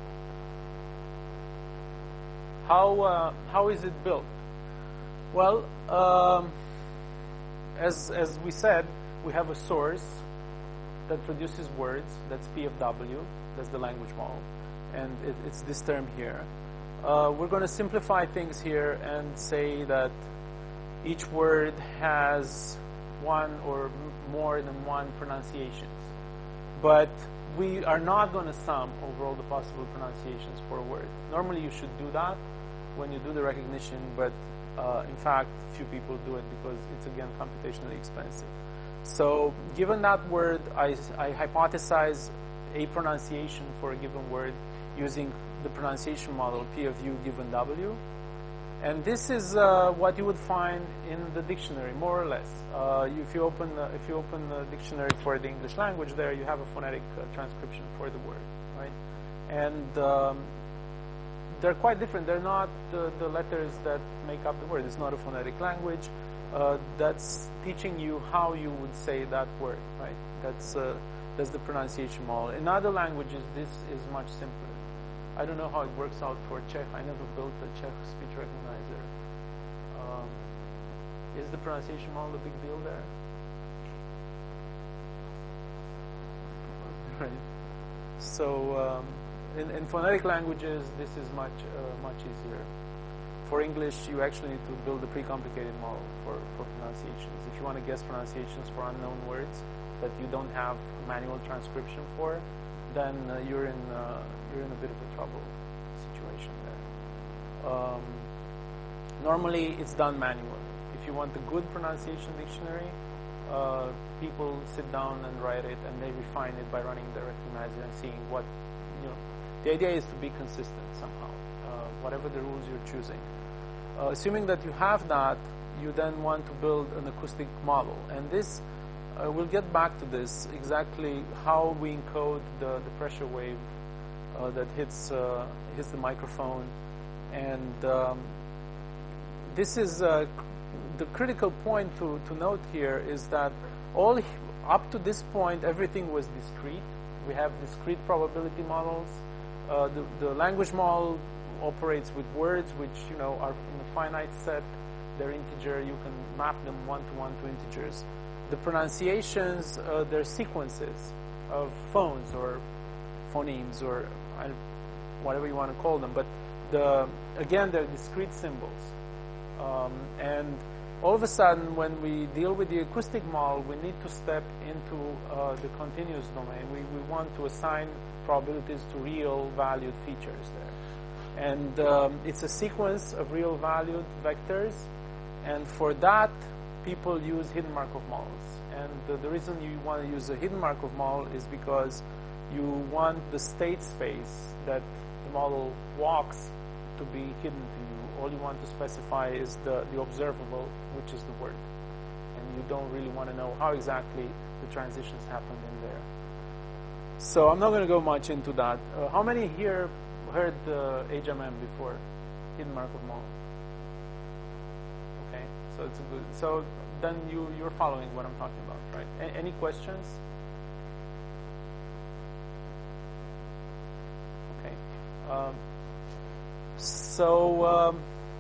How uh, how is it built? Well, um, as as we said, we have a source that produces words. That's P F W. That's the language model, and it, it's this term here. Uh, we're going to simplify things here and say that each word has one or m- more than one pronunciations, but we are not going to sum over all the possible pronunciations for a word. Normally, you should do that when you do the recognition, but uh, in fact, few people do it because it's, again, computationally expensive. So, given that word, I, I hypothesize a pronunciation for a given word using the pronunciation model P of U given W. And this is uh, what you would find in the dictionary, more or less. Uh, if you open the, if you open the dictionary for the English language, there you have a phonetic uh, transcription for the word, right? And um, they're quite different. They're not the, the letters that make up the word. It's not a phonetic language. Uh, that's teaching you how you would say that word, right? That's uh, that's the pronunciation model. In other languages, this is much simpler. I don't know how it works out for Czech. I never built a Czech speech recognizer. Um, is the pronunciation model a big deal there? Right. So um, in, in phonetic languages, this is much uh, much easier. For English, you actually need to build a pre-complicated model for, for pronunciations. If you want to guess pronunciations for unknown words that you don't have manual transcription for, then uh, you're in uh, you're in a bit of a trouble situation there. Um, normally, it's done manually. If you want a good pronunciation dictionary, uh, people sit down and write it, and they refine it by running the recognizer and seeing what, you know. The idea is to be consistent somehow, uh, whatever the rules you're choosing. Uh, assuming that you have that, you then want to build an acoustic model, and this. Uh, we'll get back to this, exactly how we encode the, the pressure wave uh, that hits uh, hits the microphone. And um, this is uh, the critical point to, to note here is that all up to this point, everything was discrete. We have discrete probability models. Uh, the, the language model operates with words which, you know, are in a finite set. They're integer. You can map them one-to-one to integers. The pronunciations, uh, they're sequences of phones or phonemes or uh, whatever you want to call them. But the, again, they're discrete symbols. Um, and all of a sudden, when we deal with the acoustic model, we need to step into uh, the continuous domain. We, we want to assign probabilities to real valued features there. And um, it's a sequence of real valued vectors. And for that, people use hidden Markov models. And the, the reason you want to use a hidden Markov model is because you want the state space that the model walks to be hidden to you. All you want to specify is the, the observable, which is the word. And you don't really want to know how exactly the transitions happened in there. So I'm not going to go much into that. Uh, how many here heard uh, H M M before? Hidden Markov model. Okay, so it's a good. So then you you're following what I'm talking about, right? A- any questions? Okay. Um, so um,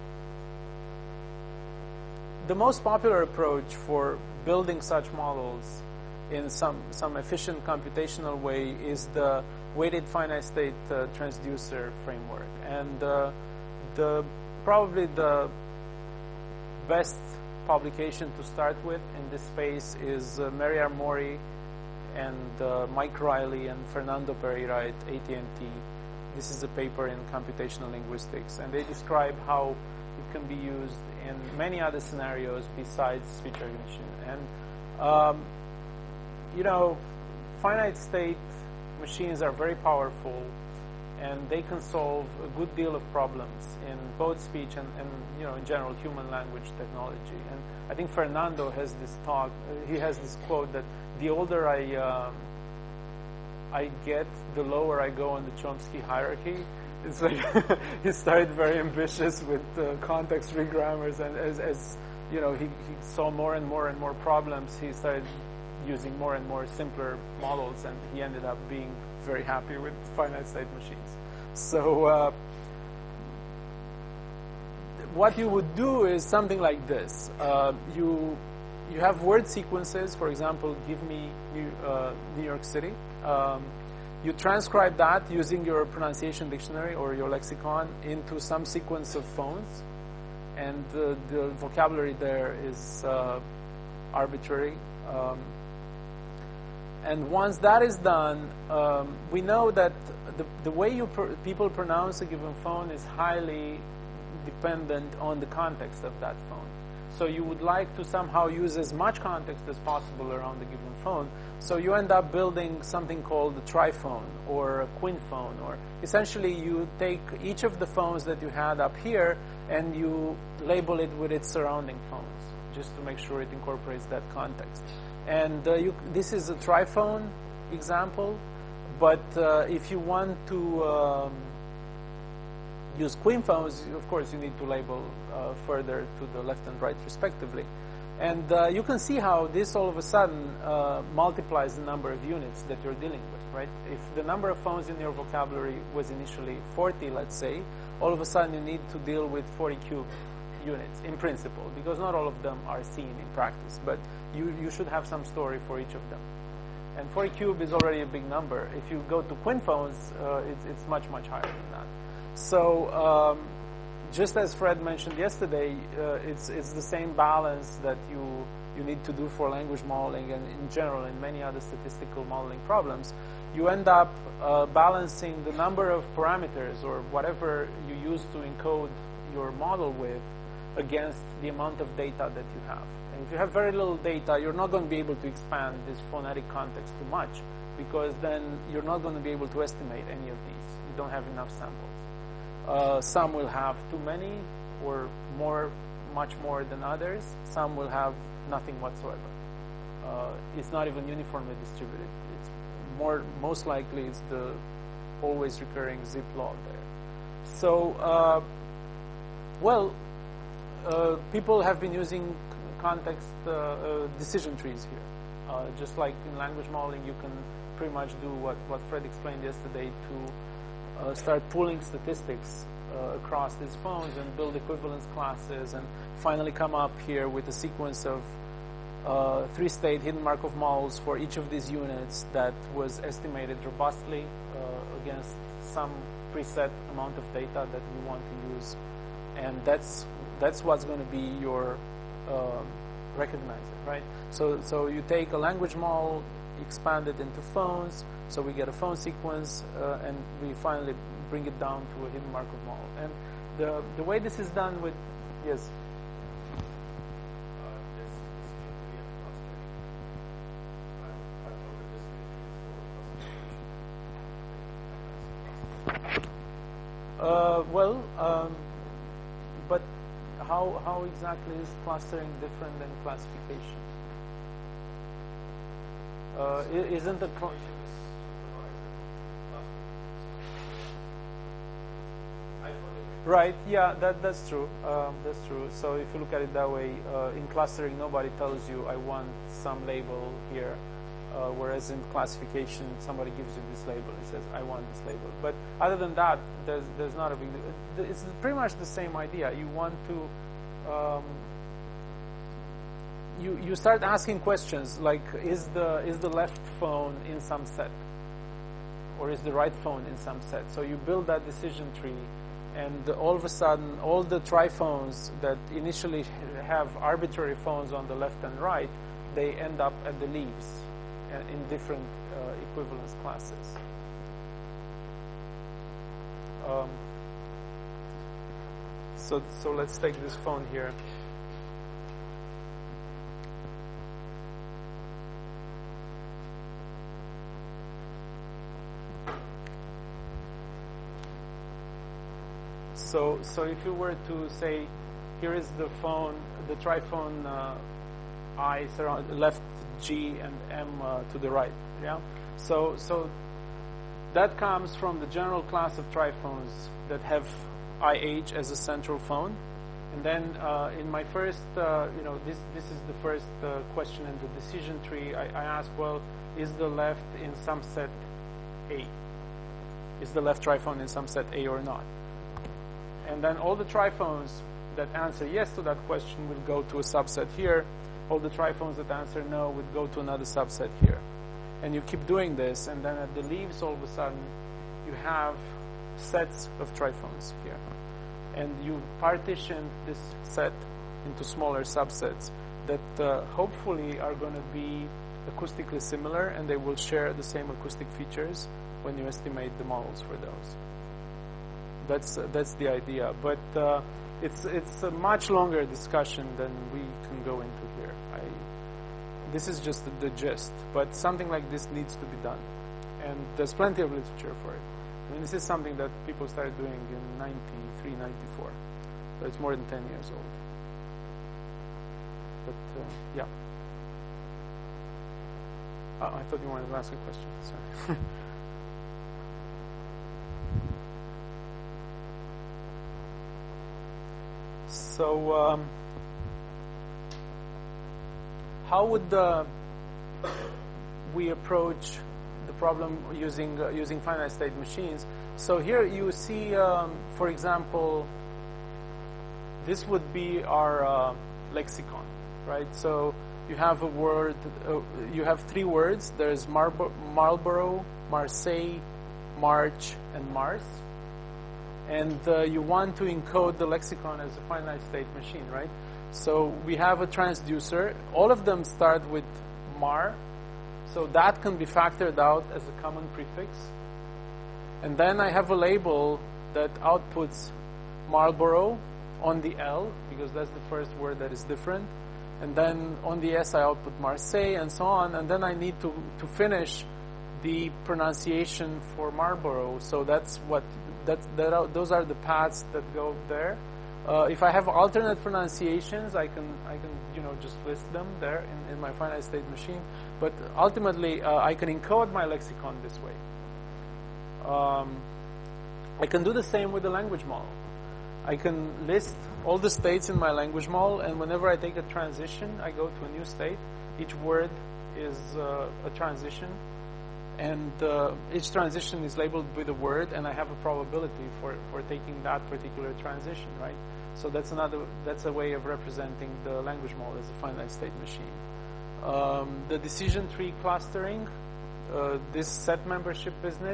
the most popular approach for building such models in some some efficient computational way is the weighted finite state uh, transducer framework, and uh, the probably the best publication to start with in this space is uh, Mary Armori and uh, Mike Riley and Fernando Pereira at A T and T. This is a paper in computational linguistics, and they describe how it can be used in many other scenarios besides speech recognition. And um, you know, finite state machines are very powerful, and they can solve a good deal of problems in both speech and, and you know, in general, human language technology. And I think Fernando has this talk, uh, he has this quote that the older I um, I get, the lower I go on the Chomsky hierarchy. It's like he started very ambitious with uh, context-free grammars, and as, as you know, he, he saw more and more and more problems, he started using more and more simpler models, and he ended up being very happy with finite state machines. So uh, what you would do is something like this. Uh, you you have word sequences, for example, give me New, uh, New York City. Um, you transcribe that using your pronunciation dictionary or your lexicon into some sequence of phones, and uh, the vocabulary there is uh, arbitrary. Um, And once that is done, um, we know that the, the way you pr- people pronounce a given phone is highly dependent on the context of that phone. So you would like to somehow use as much context as possible around the given phone. So you end up building something called a triphone or a quinphone, or essentially you take each of the phones that you had up here and you label it with its surrounding phones, just to make sure it incorporates that context. And uh, you, this is a triphone example, but uh, if you want to um, use quinphones, of course you need to label uh, further to the left and right respectively. And uh, you can see how this all of a sudden uh, multiplies the number of units that you're dealing with, right? If the number of phones in your vocabulary was initially forty, let's say, all of a sudden you need to deal with forty cube units in principle, because not all of them are seen in practice, but you, you should have some story for each of them. And forty cube is already a big number. If you go to quinphones, uh, it's, it's much, much higher than that. So um, just as Fred mentioned yesterday, uh, it's, it's the same balance that you, you need to do for language modeling and in general in many other statistical modeling problems. You end up uh, balancing the number of parameters or whatever you use to encode your model with against the amount of data that you have. And if you have very little data, you're not going to be able to expand this phonetic context too much, because then you're not going to be able to estimate any of these. You don't have enough samples. Uh, some will have too many or more, much more than others. Some will have nothing whatsoever. Uh, it's not even uniformly distributed. It's more, most likely it's the always recurring zip law there. So, uh, well, Uh, people have been using context uh, uh, decision trees here. Uh, just like in language modeling, you can pretty much do what, what Fred explained yesterday to uh, start pooling statistics uh, across these phones and build equivalence classes and finally come up here with a sequence of uh, three-state hidden Markov models for each of these units that was estimated robustly uh, against some preset amount of data that we want to use, and that's that's what's going to be your uh, recognizer, right? So so you take a language model, expand it into phones, so we get a phone sequence, uh, and we finally bring it down to a hidden Markov model. And the the way this is done with yes. Uh, well, um, but how how exactly is clustering different than classification? Uh, i- isn't the cl- right? Yeah, that that's true. Um, that's true. So if you look at it that way, uh, in clustering, nobody tells you I want some label here. Uh, whereas in classification, somebody gives you this label. It says, I want this label. But other than that, there's there's not a big deal. It's pretty much the same idea. You want to, um, you you start asking questions like, is the is the left phone in some set, or is the right phone in some set? So you build that decision tree, and all of a sudden, all the triphones that initially have arbitrary phones on the left and right, they end up at the leaves in different uh, equivalence classes. Um, so, so let's take this phone here. So, so if you were to say, here is the phone, the triphone uh, I surround left G and M uh, to the right. Yeah. So so that comes from the general class of triphones that have I H as a central phone. And then uh, in my first, uh, you know, this this is the first uh, question in the decision tree. I, I ask, well, is the left in some set A? Is the left triphone in some set A or not? And then all the triphones that answer yes to that question will go to a subset here. All the triphones that answer no would go to another subset here. And you keep doing this, and then at the leaves, all of a sudden, you have sets of triphones here. And you partition this set into smaller subsets that uh, hopefully are going to be acoustically similar, and they will share the same acoustic features when you estimate the models for those. That's uh, that's the idea. But uh, it's it's a much longer discussion than we can go into here. I, this is just the, the gist, but something like this needs to be done, and there's plenty of literature for it. I mean, this is something that people started doing in ninety-three, ninety-four, so it's more than ten years old. But uh, yeah, uh, I thought you wanted to ask a question. Sorry. So, um, how would uh, we approach the problem using uh, using finite state machines? So here you see, um, for example, this would be our uh, lexicon, right? So you have a word, uh, you have three words. There's Marlboro, Marlboro, Marseille, March, and Mars. And uh, you want to encode the lexicon as a finite state machine, right? So we have a transducer. All of them start with Mar. So that can be factored out as a common prefix. And then I have a label that outputs Marlboro on the L, because that's the first word that is different. And then on the S I output Marseille, and so on. And then I need to, to finish the pronunciation for Marlboro. So that's what... That, that are, those are the paths that go there. Uh, if I have alternate pronunciations, I can I can you know just list them there in, in my finite state machine. But ultimately, uh, I can encode my lexicon this way. Um, I can do the same with the language model. I can list all the states in my language model, and whenever I take a transition, I go to a new state. Each word is uh, a transition. And uh, each transition is labeled with a word, and I have a probability for, for taking that particular transition, right? So that's another that's a way of representing the language model as a finite state machine. Um, the decision tree clustering, uh, this set membership business,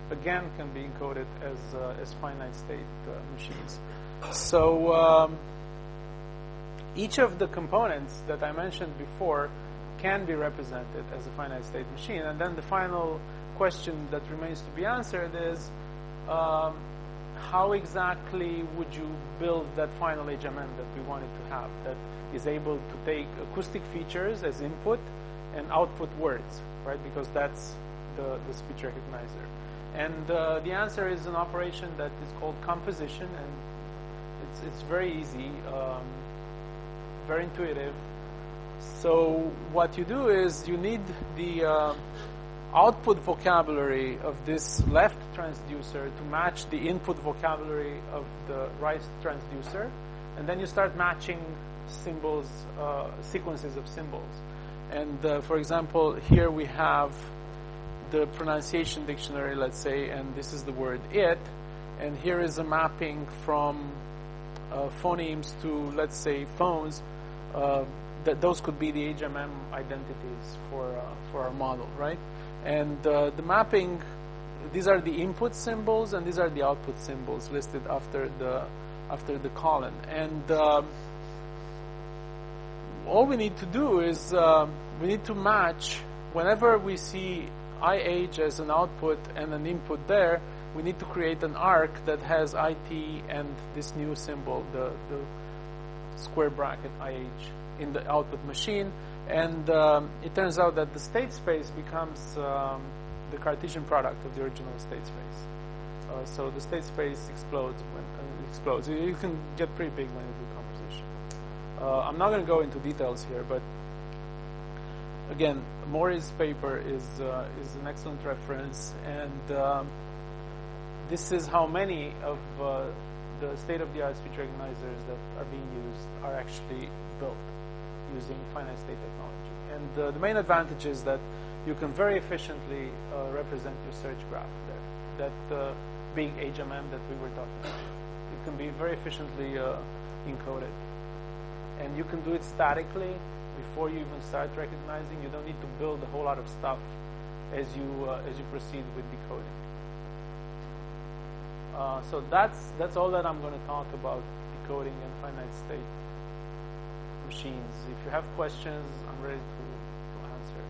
again, can be encoded as uh, as finite state uh, machines. So um, each of the components that I mentioned before can be represented as a finite state machine. And then the final question that remains to be answered is, um, how exactly would you build that final H M M that we wanted to have, that is able to take acoustic features as input and output words, right? Because that's the, the speech recognizer. And uh, the answer is an operation that is called composition, and it's, it's very easy, um, very intuitive. So what you do is you need the uh, output vocabulary of this left transducer to match the input vocabulary of the right transducer, and then you start matching symbols, uh, sequences of symbols. And uh, for example, here we have the pronunciation dictionary, let's say, and this is the word it, and here is a mapping from uh, phonemes to, let's say, phones. Uh, that those could be the H M M identities for uh, for our model, right? And uh, the mapping, these are the input symbols, and these are the output symbols listed after the after the colon. And um, all we need to do is uh, we need to match whenever we see I H as an output and an input there. We need to create an arc that has I T and this new symbol, the, the square bracket I H, in the output machine. And um, it turns out that the state space becomes um, the Cartesian product of the original state space. Uh, so the state space explodes when uh, it explodes. You can get pretty big when you do composition. Uh, I'm not going to go into details here, but again, Mori's paper is uh, is an excellent reference, and um, this is how many of uh, the state-of-the-art speech recognizers that are being used are actually built using finite state technology. And uh, the main advantage is that you can very efficiently uh, represent your search graph there. That uh, big H M M that we were talking about. It can be very efficiently uh, encoded. And you can do it statically before you even start recognizing. You don't need to build a whole lot of stuff as you uh, as you proceed with decoding. Uh, so that's that's all that I'm going to talk about decoding and finite state machines. If you have questions, I'm ready to, to answer.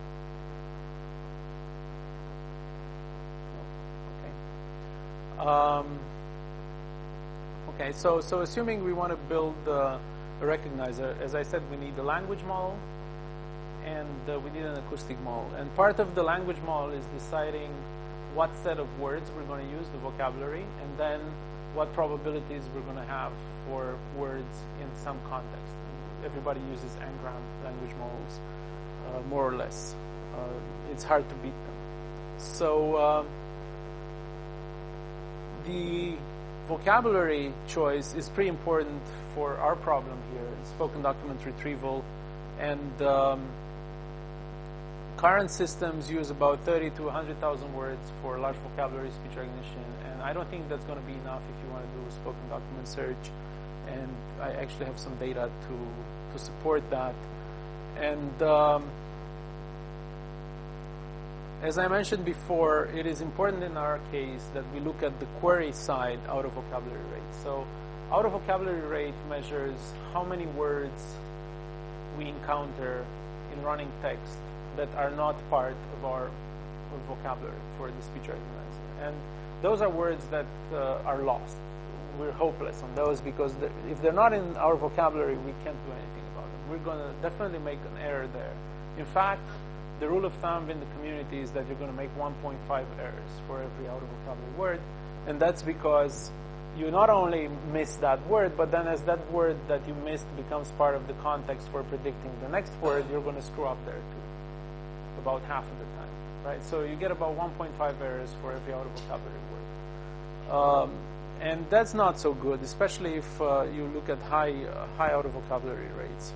No? Okay. Um, okay. So so assuming we want to build uh, a recognizer, as I said, we need a language model and uh, we need an acoustic model. And part of the language model is deciding what set of words we're going to use, the vocabulary, and then what probabilities we're going to have for words in some context. And everybody uses Ngram language models, uh, more or less. Uh, it's hard to beat them. So uh, the vocabulary choice is pretty important for our problem here, spoken document retrieval. And um, current systems use about thirty to one hundred thousand words for large vocabulary speech recognition, and I don't think that's going to be enough if you want to do a spoken document search. And I actually have some data to to support that. And um, as I mentioned before, it is important in our case that we look at the query side out of vocabulary rate. So out of vocabulary rate measures how many words we encounter in running text that are not part of our vocabulary for the speech recognizer. And those are words that uh, are lost. We're hopeless on those because the, if they're not in our vocabulary, we can't do anything about them. We're going to definitely make an error there. In fact, the rule of thumb in the community is that you're going to make one point five errors for every out of vocabulary word. And that's because you not only miss that word, but then as that word that you missed becomes part of the context for predicting the next word, you're going to screw up there too, about half of the time, right? So you get about one point five errors for every out of vocabulary word. Um, and that's not so good, especially if uh, you look at high, uh, high out of vocabulary rates.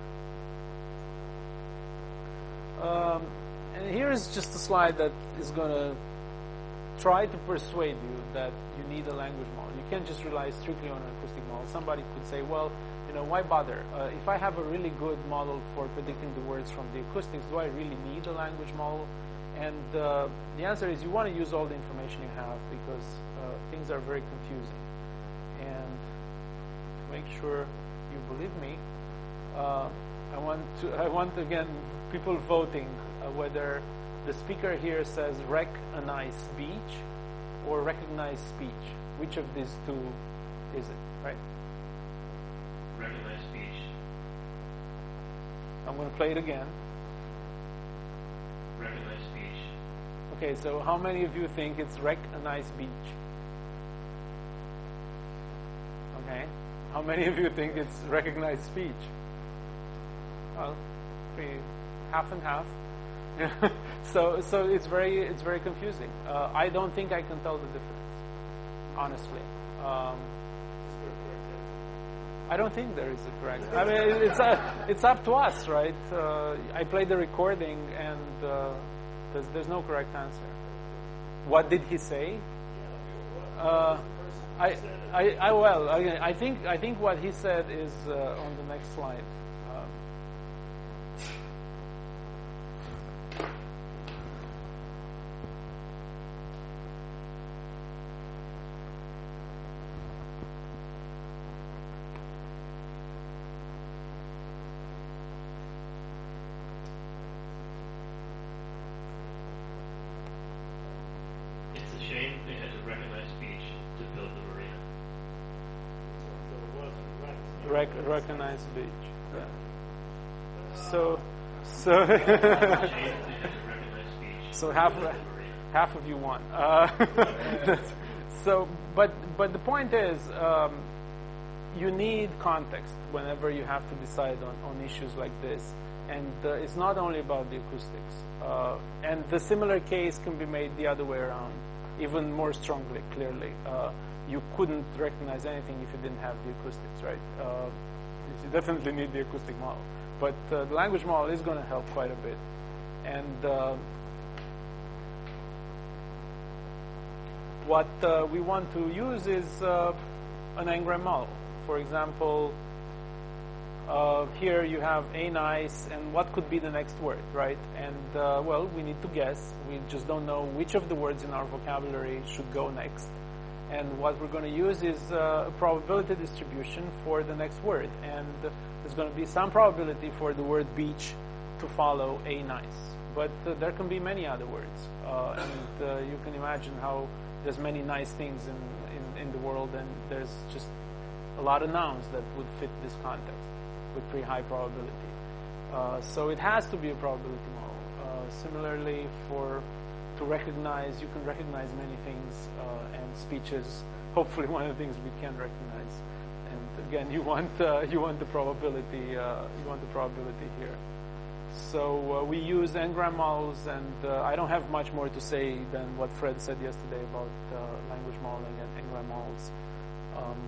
Um, and here's just a slide that is going to try to persuade you that you need a language model. You can't just rely strictly on an acoustic model. Somebody could say, well, you know, why bother? Uh, if I have a really good model for predicting the words from the acoustics, do I really need a language model? And uh, the answer is you want to use all the information you have because uh, things are very confusing. And to make sure you believe me, uh, I want to I want again people voting uh, whether the speaker here says recognize speech or recognize speech. Which of these two is it, right? Recognize speech. I'm going to play it again. Recognize speech. Okay, so how many of you think it's recognize speech? Okay. How many of you think it's recognize speech? Well, pretty half and half. so so it's very it's very confusing. Uh, I don't think I can tell the difference, honestly. Um, I don't think there is a correct. I mean, it's uh, it's up to us, right? Uh, I played the recording, and uh, there's there's no correct answer. What did he say? Uh, I, I I well I, I think I think what he said is uh, on the next slide. Um, It's a shame they had to recognize speech to build the marina. Rec- recognize speech. Yeah. So, so, It's a shame they had to recognize speech. so to half build the marina. half of you won. Uh, so, but but the point is, um, you need context whenever you have to decide on, on issues like this, and uh, it's not only about the acoustics. Uh, and the similar case can be made the other way around, even more strongly. Clearly, uh, you couldn't recognize anything if you didn't have the acoustics, right? Uh, you definitely need the acoustic model, but uh, the language model is going to help quite a bit, and. Uh, What uh, we want to use is uh, an n-gram model. For example, uh, here you have a nice, and what could be the next word, right? And uh, well, we need to guess. We just don't know which of the words in our vocabulary should go next. And what we're going to use is uh, a probability distribution for the next word. And there's going to be some probability for the word beach to follow a nice. But uh, there can be many other words. Uh, and uh, you can imagine how there's many nice things in, in, in the world, and there's just a lot of nouns that would fit this context with pretty high probability. Uh, so it has to be a probability model. Uh, similarly, for to recognize, you can recognize many things, uh, and speeches, hopefully one of the things we can recognize. And again, you want uh, you want the probability uh, you want the probability here. So uh, we use n-gram models, and uh, I don't have much more to say than what Fred said yesterday about uh, language modeling and n-gram models. Um,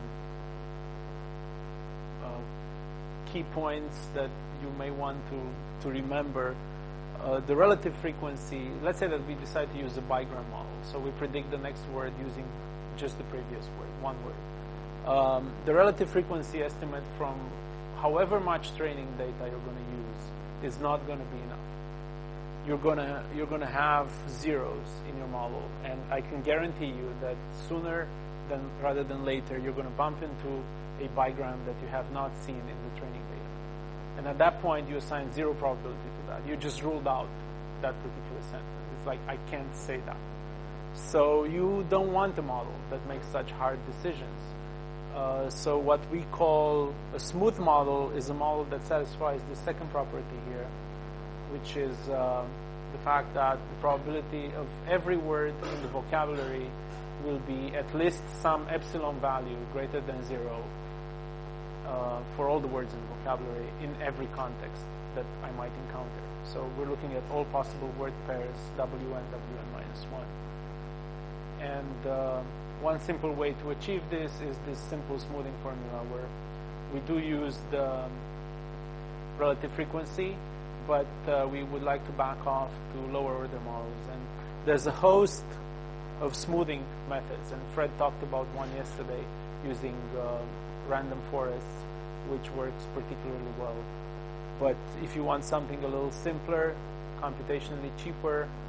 uh, key points that you may want to, to remember. Uh, the relative frequency, let's say that we decide to use a bigram model. So we predict the next word using just the previous word, one word. Um, the relative frequency estimate from however much training data you're going to use is not going to be enough. You're gonna you're gonna have zeros in your model, and I can guarantee you that sooner than rather than later, you're going to bump into a bigram that you have not seen in the training data. And at that point, you assign zero probability to that. You just ruled out that particular sentence. It's like, I can't say that. So you don't want a model that makes such hard decisions. Uh, so what we call a smooth model is a model that satisfies the second property here, which is uh, the fact that the probability of every word in the vocabulary will be at least some epsilon value greater than zero uh, for all the words in the vocabulary in every context that I might encounter. So we're looking at all possible word pairs, W n, W n minus one. And uh, one simple way to achieve this is this simple smoothing formula where we do use the relative frequency, but uh, we would like to back off to lower order models. And there's a host of smoothing methods, and Fred talked about one yesterday using uh, random forests, which works particularly well. But if you want something a little simpler, computationally cheaper,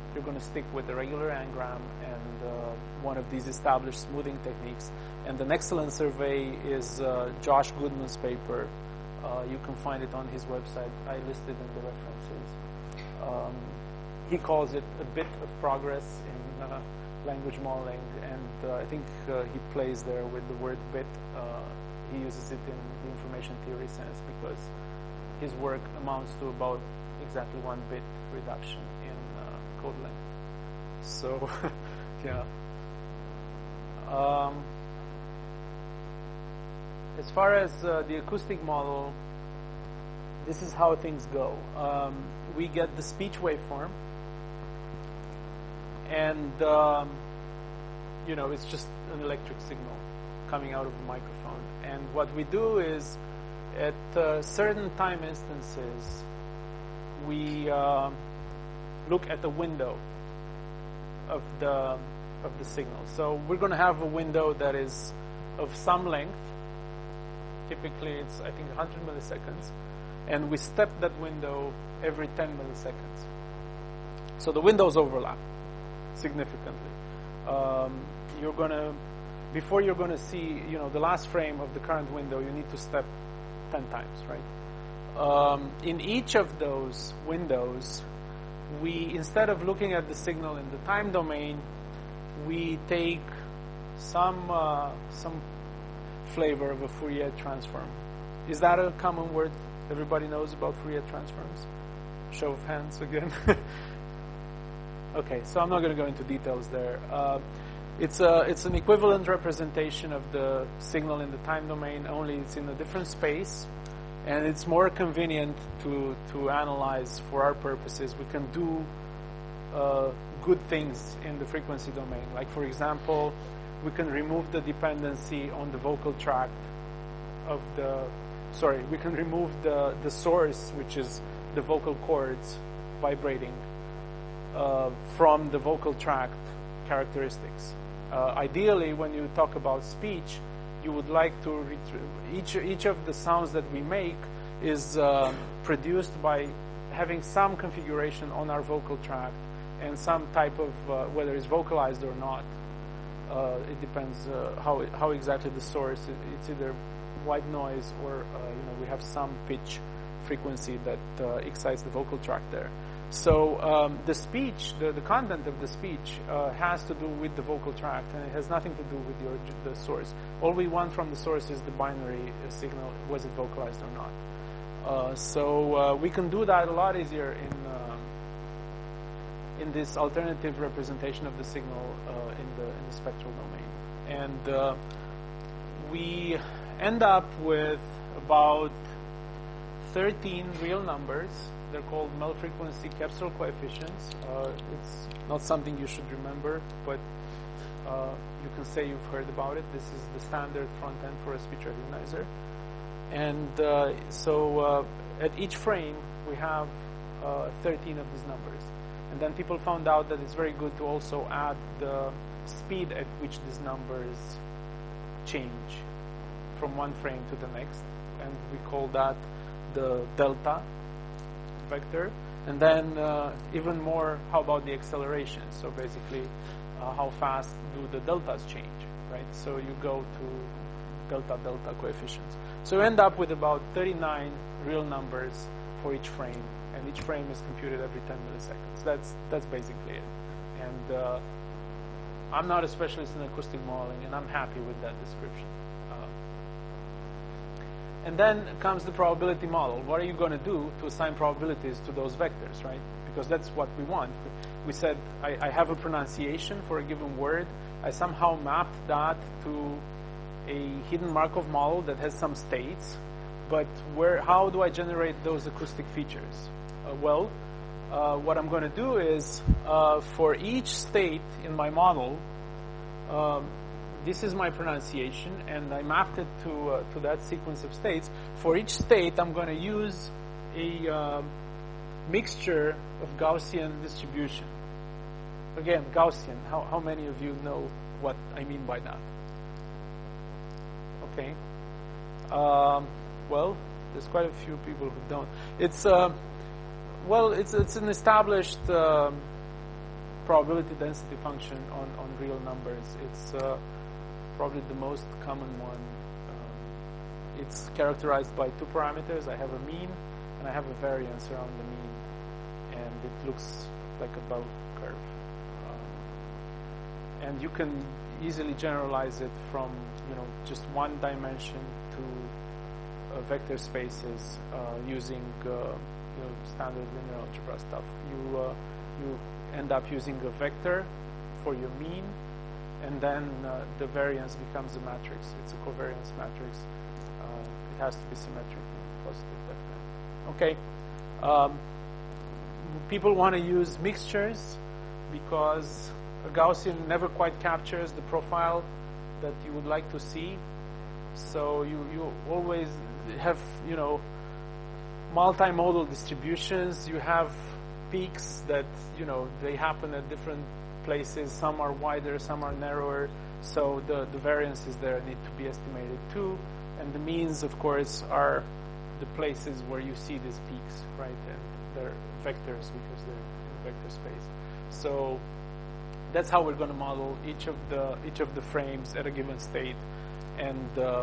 you're going to stick with the regular Ngram and uh, one of these established smoothing techniques. And an excellent survey is uh, Josh Goodman's paper. Uh, you can find it on his website. I listed in the references. Um, he calls it a bit of progress in uh, language modeling, and uh, I think uh, he plays there with the word bit. Uh, he uses it in the information theory sense because his work amounts to about exactly one bit reduction in uh, code length. So, yeah. Um, as far as uh, the acoustic model, this is how things go. Um, we get the speech waveform, and um, you know, it's just an electric signal coming out of the microphone. And what we do is, at uh, certain time instances, we uh, look at the window of the of the signal. So we're going to have a window that is of some length. Typically, it's I think one hundred milliseconds, and we step that window every ten milliseconds. So the windows overlap significantly. Um, you're going to before you're going to see, you know, the last frame of the current window, you need to step ten times, right? Um, in each of those windows, we, instead of looking at the signal in the time domain, we take some uh, some flavor of a Fourier transform. Is that a common word everybody knows about Fourier transforms? Show of hands again. Okay, so I'm not going to go into details there. Uh, It's a it's an equivalent representation of the signal in the time domain, only it's in a different space, and it's more convenient to to analyze for our purposes. We can do uh, good things in the frequency domain. Like, for example, we can remove the dependency on the vocal tract of the sorry, we can remove the the source, which is the vocal cords vibrating uh, from the vocal tract characteristics. Uh, ideally, when you talk about speech, you would like to ret- each each of the sounds that we make is uh, produced by having some configuration on our vocal tract and some type of uh, whether it's vocalized or not. Uh, it depends uh, how how exactly the source. It's either white noise or uh, you know we have some pitch frequency that uh, excites the vocal tract there. So um, the speech, the, the content of the speech uh, has to do with the vocal tract, and it has nothing to do with the, the source. All we want from the source is the binary signal, was it vocalized or not. Uh, so uh, we can do that a lot easier in uh, in this alternative representation of the signal uh, in the in the spectral domain, and uh, we end up with about thirteen real numbers. They're called Mel frequency capsule coefficients. Uh, it's not something you should remember, but uh, you can say you've heard about it. This is the standard front end for a speech recognizer. And uh, so uh, at each frame, we have uh, thirteen of these numbers. And then people found out that it's very good to also add the speed at which these numbers change from one frame to the next. And we call that the delta vector. And then uh, even more, how about the acceleration? So basically, uh, how fast do the deltas change, right? So you go to delta delta coefficients. So you end up with about thirty-nine real numbers for each frame, and each frame is computed every ten milliseconds. That's that's basically it. And uh, I'm not a specialist in acoustic modeling, and I'm happy with that description. And then comes the probability model. What are you going to do to assign probabilities to those vectors, right? Because that's what we want. We said, I, I have a pronunciation for a given word. I somehow mapped that to a hidden Markov model that has some states. But where? How do I generate those acoustic features? Uh, well, uh, what I'm going to do is, uh, for each state in my model, um, this is my pronunciation, and I mapped it to uh, to that sequence of states. For each state, I'm going to use a uh, mixture of Gaussian distribution. Again, Gaussian. How how many of you know what I mean by that? Okay. Um, well, there's quite a few people who don't. It's uh, well, it's it's an established uh, probability density function on, on real numbers. It's uh, probably the most common one. Um, it's characterized by two parameters. I have a mean and I have a variance around the mean, and it looks like a bell curve. Um, and you can easily generalize it from, you know, just one dimension to uh, vector spaces uh, using uh, you know, standard linear algebra stuff. You uh, you end up using a vector for your mean, and then uh, the variance becomes a matrix. It's a covariance matrix. Uh, it has to be symmetric and positive, definitely. Okay. Um, people want to use mixtures because a Gaussian never quite captures the profile that you would like to see. So you, you always have, you know, multimodal distributions. You have peaks that, you know, they happen at different places. Some are wider, some are narrower. So the, the variances there need to be estimated too. And the means, of course, are the places where you see these peaks, right? And they're vectors because they're in vector space. So that's how we're going to model each of the each of the frames at a given state, and um,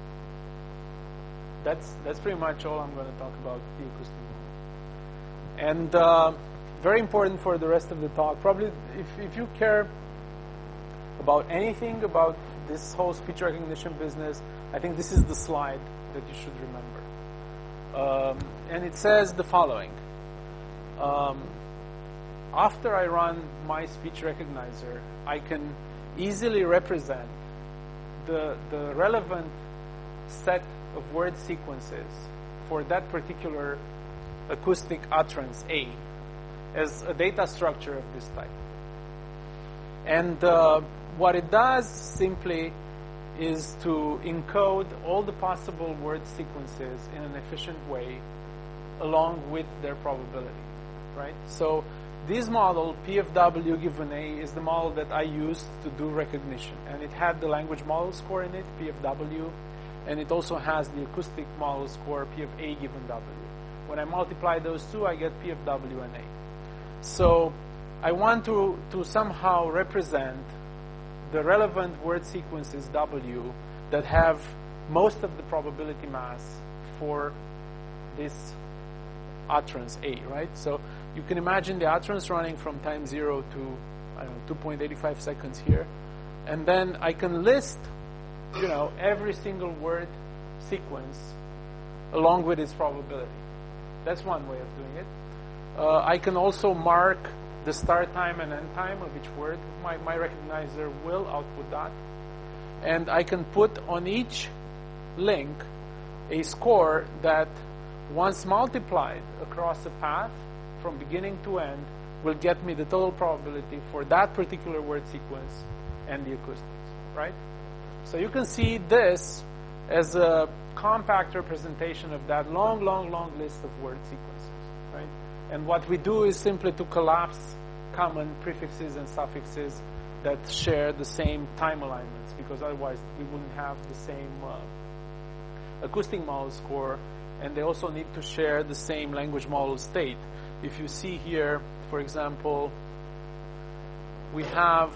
that's that's pretty much all I'm going to talk about the acoustic model. And uh, very important for the rest of the talk. Probably, if if you care about anything about this whole speech recognition business, I think this is the slide that you should remember. Um, and it says the following. Um, After I run my speech recognizer, I can easily represent the, the relevant set of word sequences for that particular acoustic utterance A as a data structure of this type. And uh, what it does simply is to encode all the possible word sequences in an efficient way along with their probability, right? So this model, P F W given A, is the model that I used to do recognition. And it had the language model score in it, P F W, and it also has the acoustic model score, P F A given W. When I multiply those two, I get P F W and A. So I want to, to somehow represent the relevant word sequences W that have most of the probability mass for this utterance A, right? So you can imagine the utterance running from time zero to, I don't know, two point eight five seconds here. And then I can list, you know, every single word sequence along with its probability. That's one way of doing it. Uh, I can also mark the start time and end time of each word. My, my recognizer will output that. And I can put on each link a score that, once multiplied across a path from beginning to end, will get me the total probability for that particular word sequence and the acoustics, right? So you can see this as a compact representation of that long, long, long list of word sequences, right? And what we do is simply to collapse common prefixes and suffixes that share the same time alignments, because otherwise we wouldn't have the same uh, acoustic model score, and they also need to share the same language model state. If you see here, for example, we have,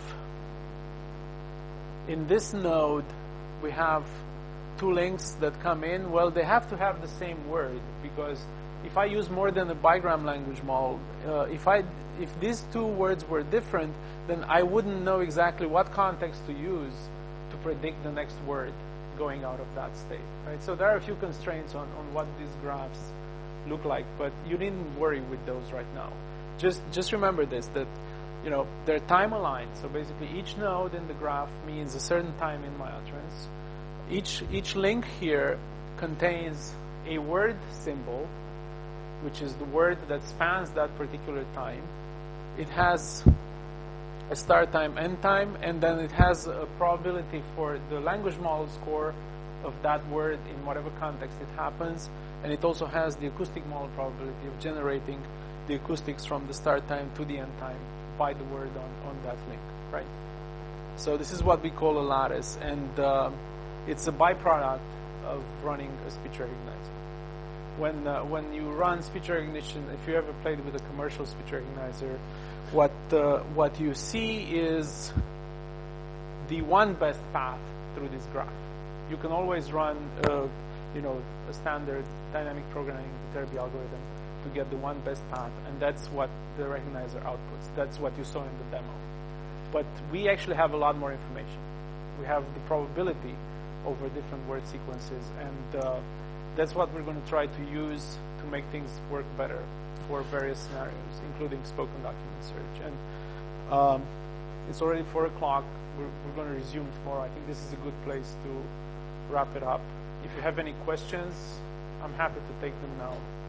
in this node, we have two links that come in. Well, they have to have the same word, because if I use more than a bigram language model, uh, if I if these two words were different, then I wouldn't know exactly what context to use to predict the next word going out of that state, right? So there are a few constraints on, on what these graphs look like, but you needn't worry with those right now. Just just remember this, that, you know, they're time aligned. So basically each node in the graph means a certain time in my utterance. Each each link here contains a word symbol, which is the word that spans that particular time. It has a start time, end time, and then it has a probability for the language model score of that word in whatever context it happens, and it also has the acoustic model probability of generating the acoustics from the start time to the end time by the word on, on that link, right? So this is what we call a lattice, and uh, it's a byproduct of running a speech recognizer. when uh, when you run speech recognition, if you ever played with a commercial speech recognizer, what uh, what you see is the one best path through this graph. You can always run, uh, you know, a standard dynamic programming Viterbi algorithm to get the one best path, and that's what the recognizer outputs. That's what you saw in the demo. But we actually have a lot more information. We have the probability over different word sequences, and uh, that's what we're going to try to use to make things work better for various scenarios, including spoken document search. And um, it's already four o'clock. We're, we're going to resume tomorrow. I think this is a good place to wrap it up. If you have any questions, I'm happy to take them now.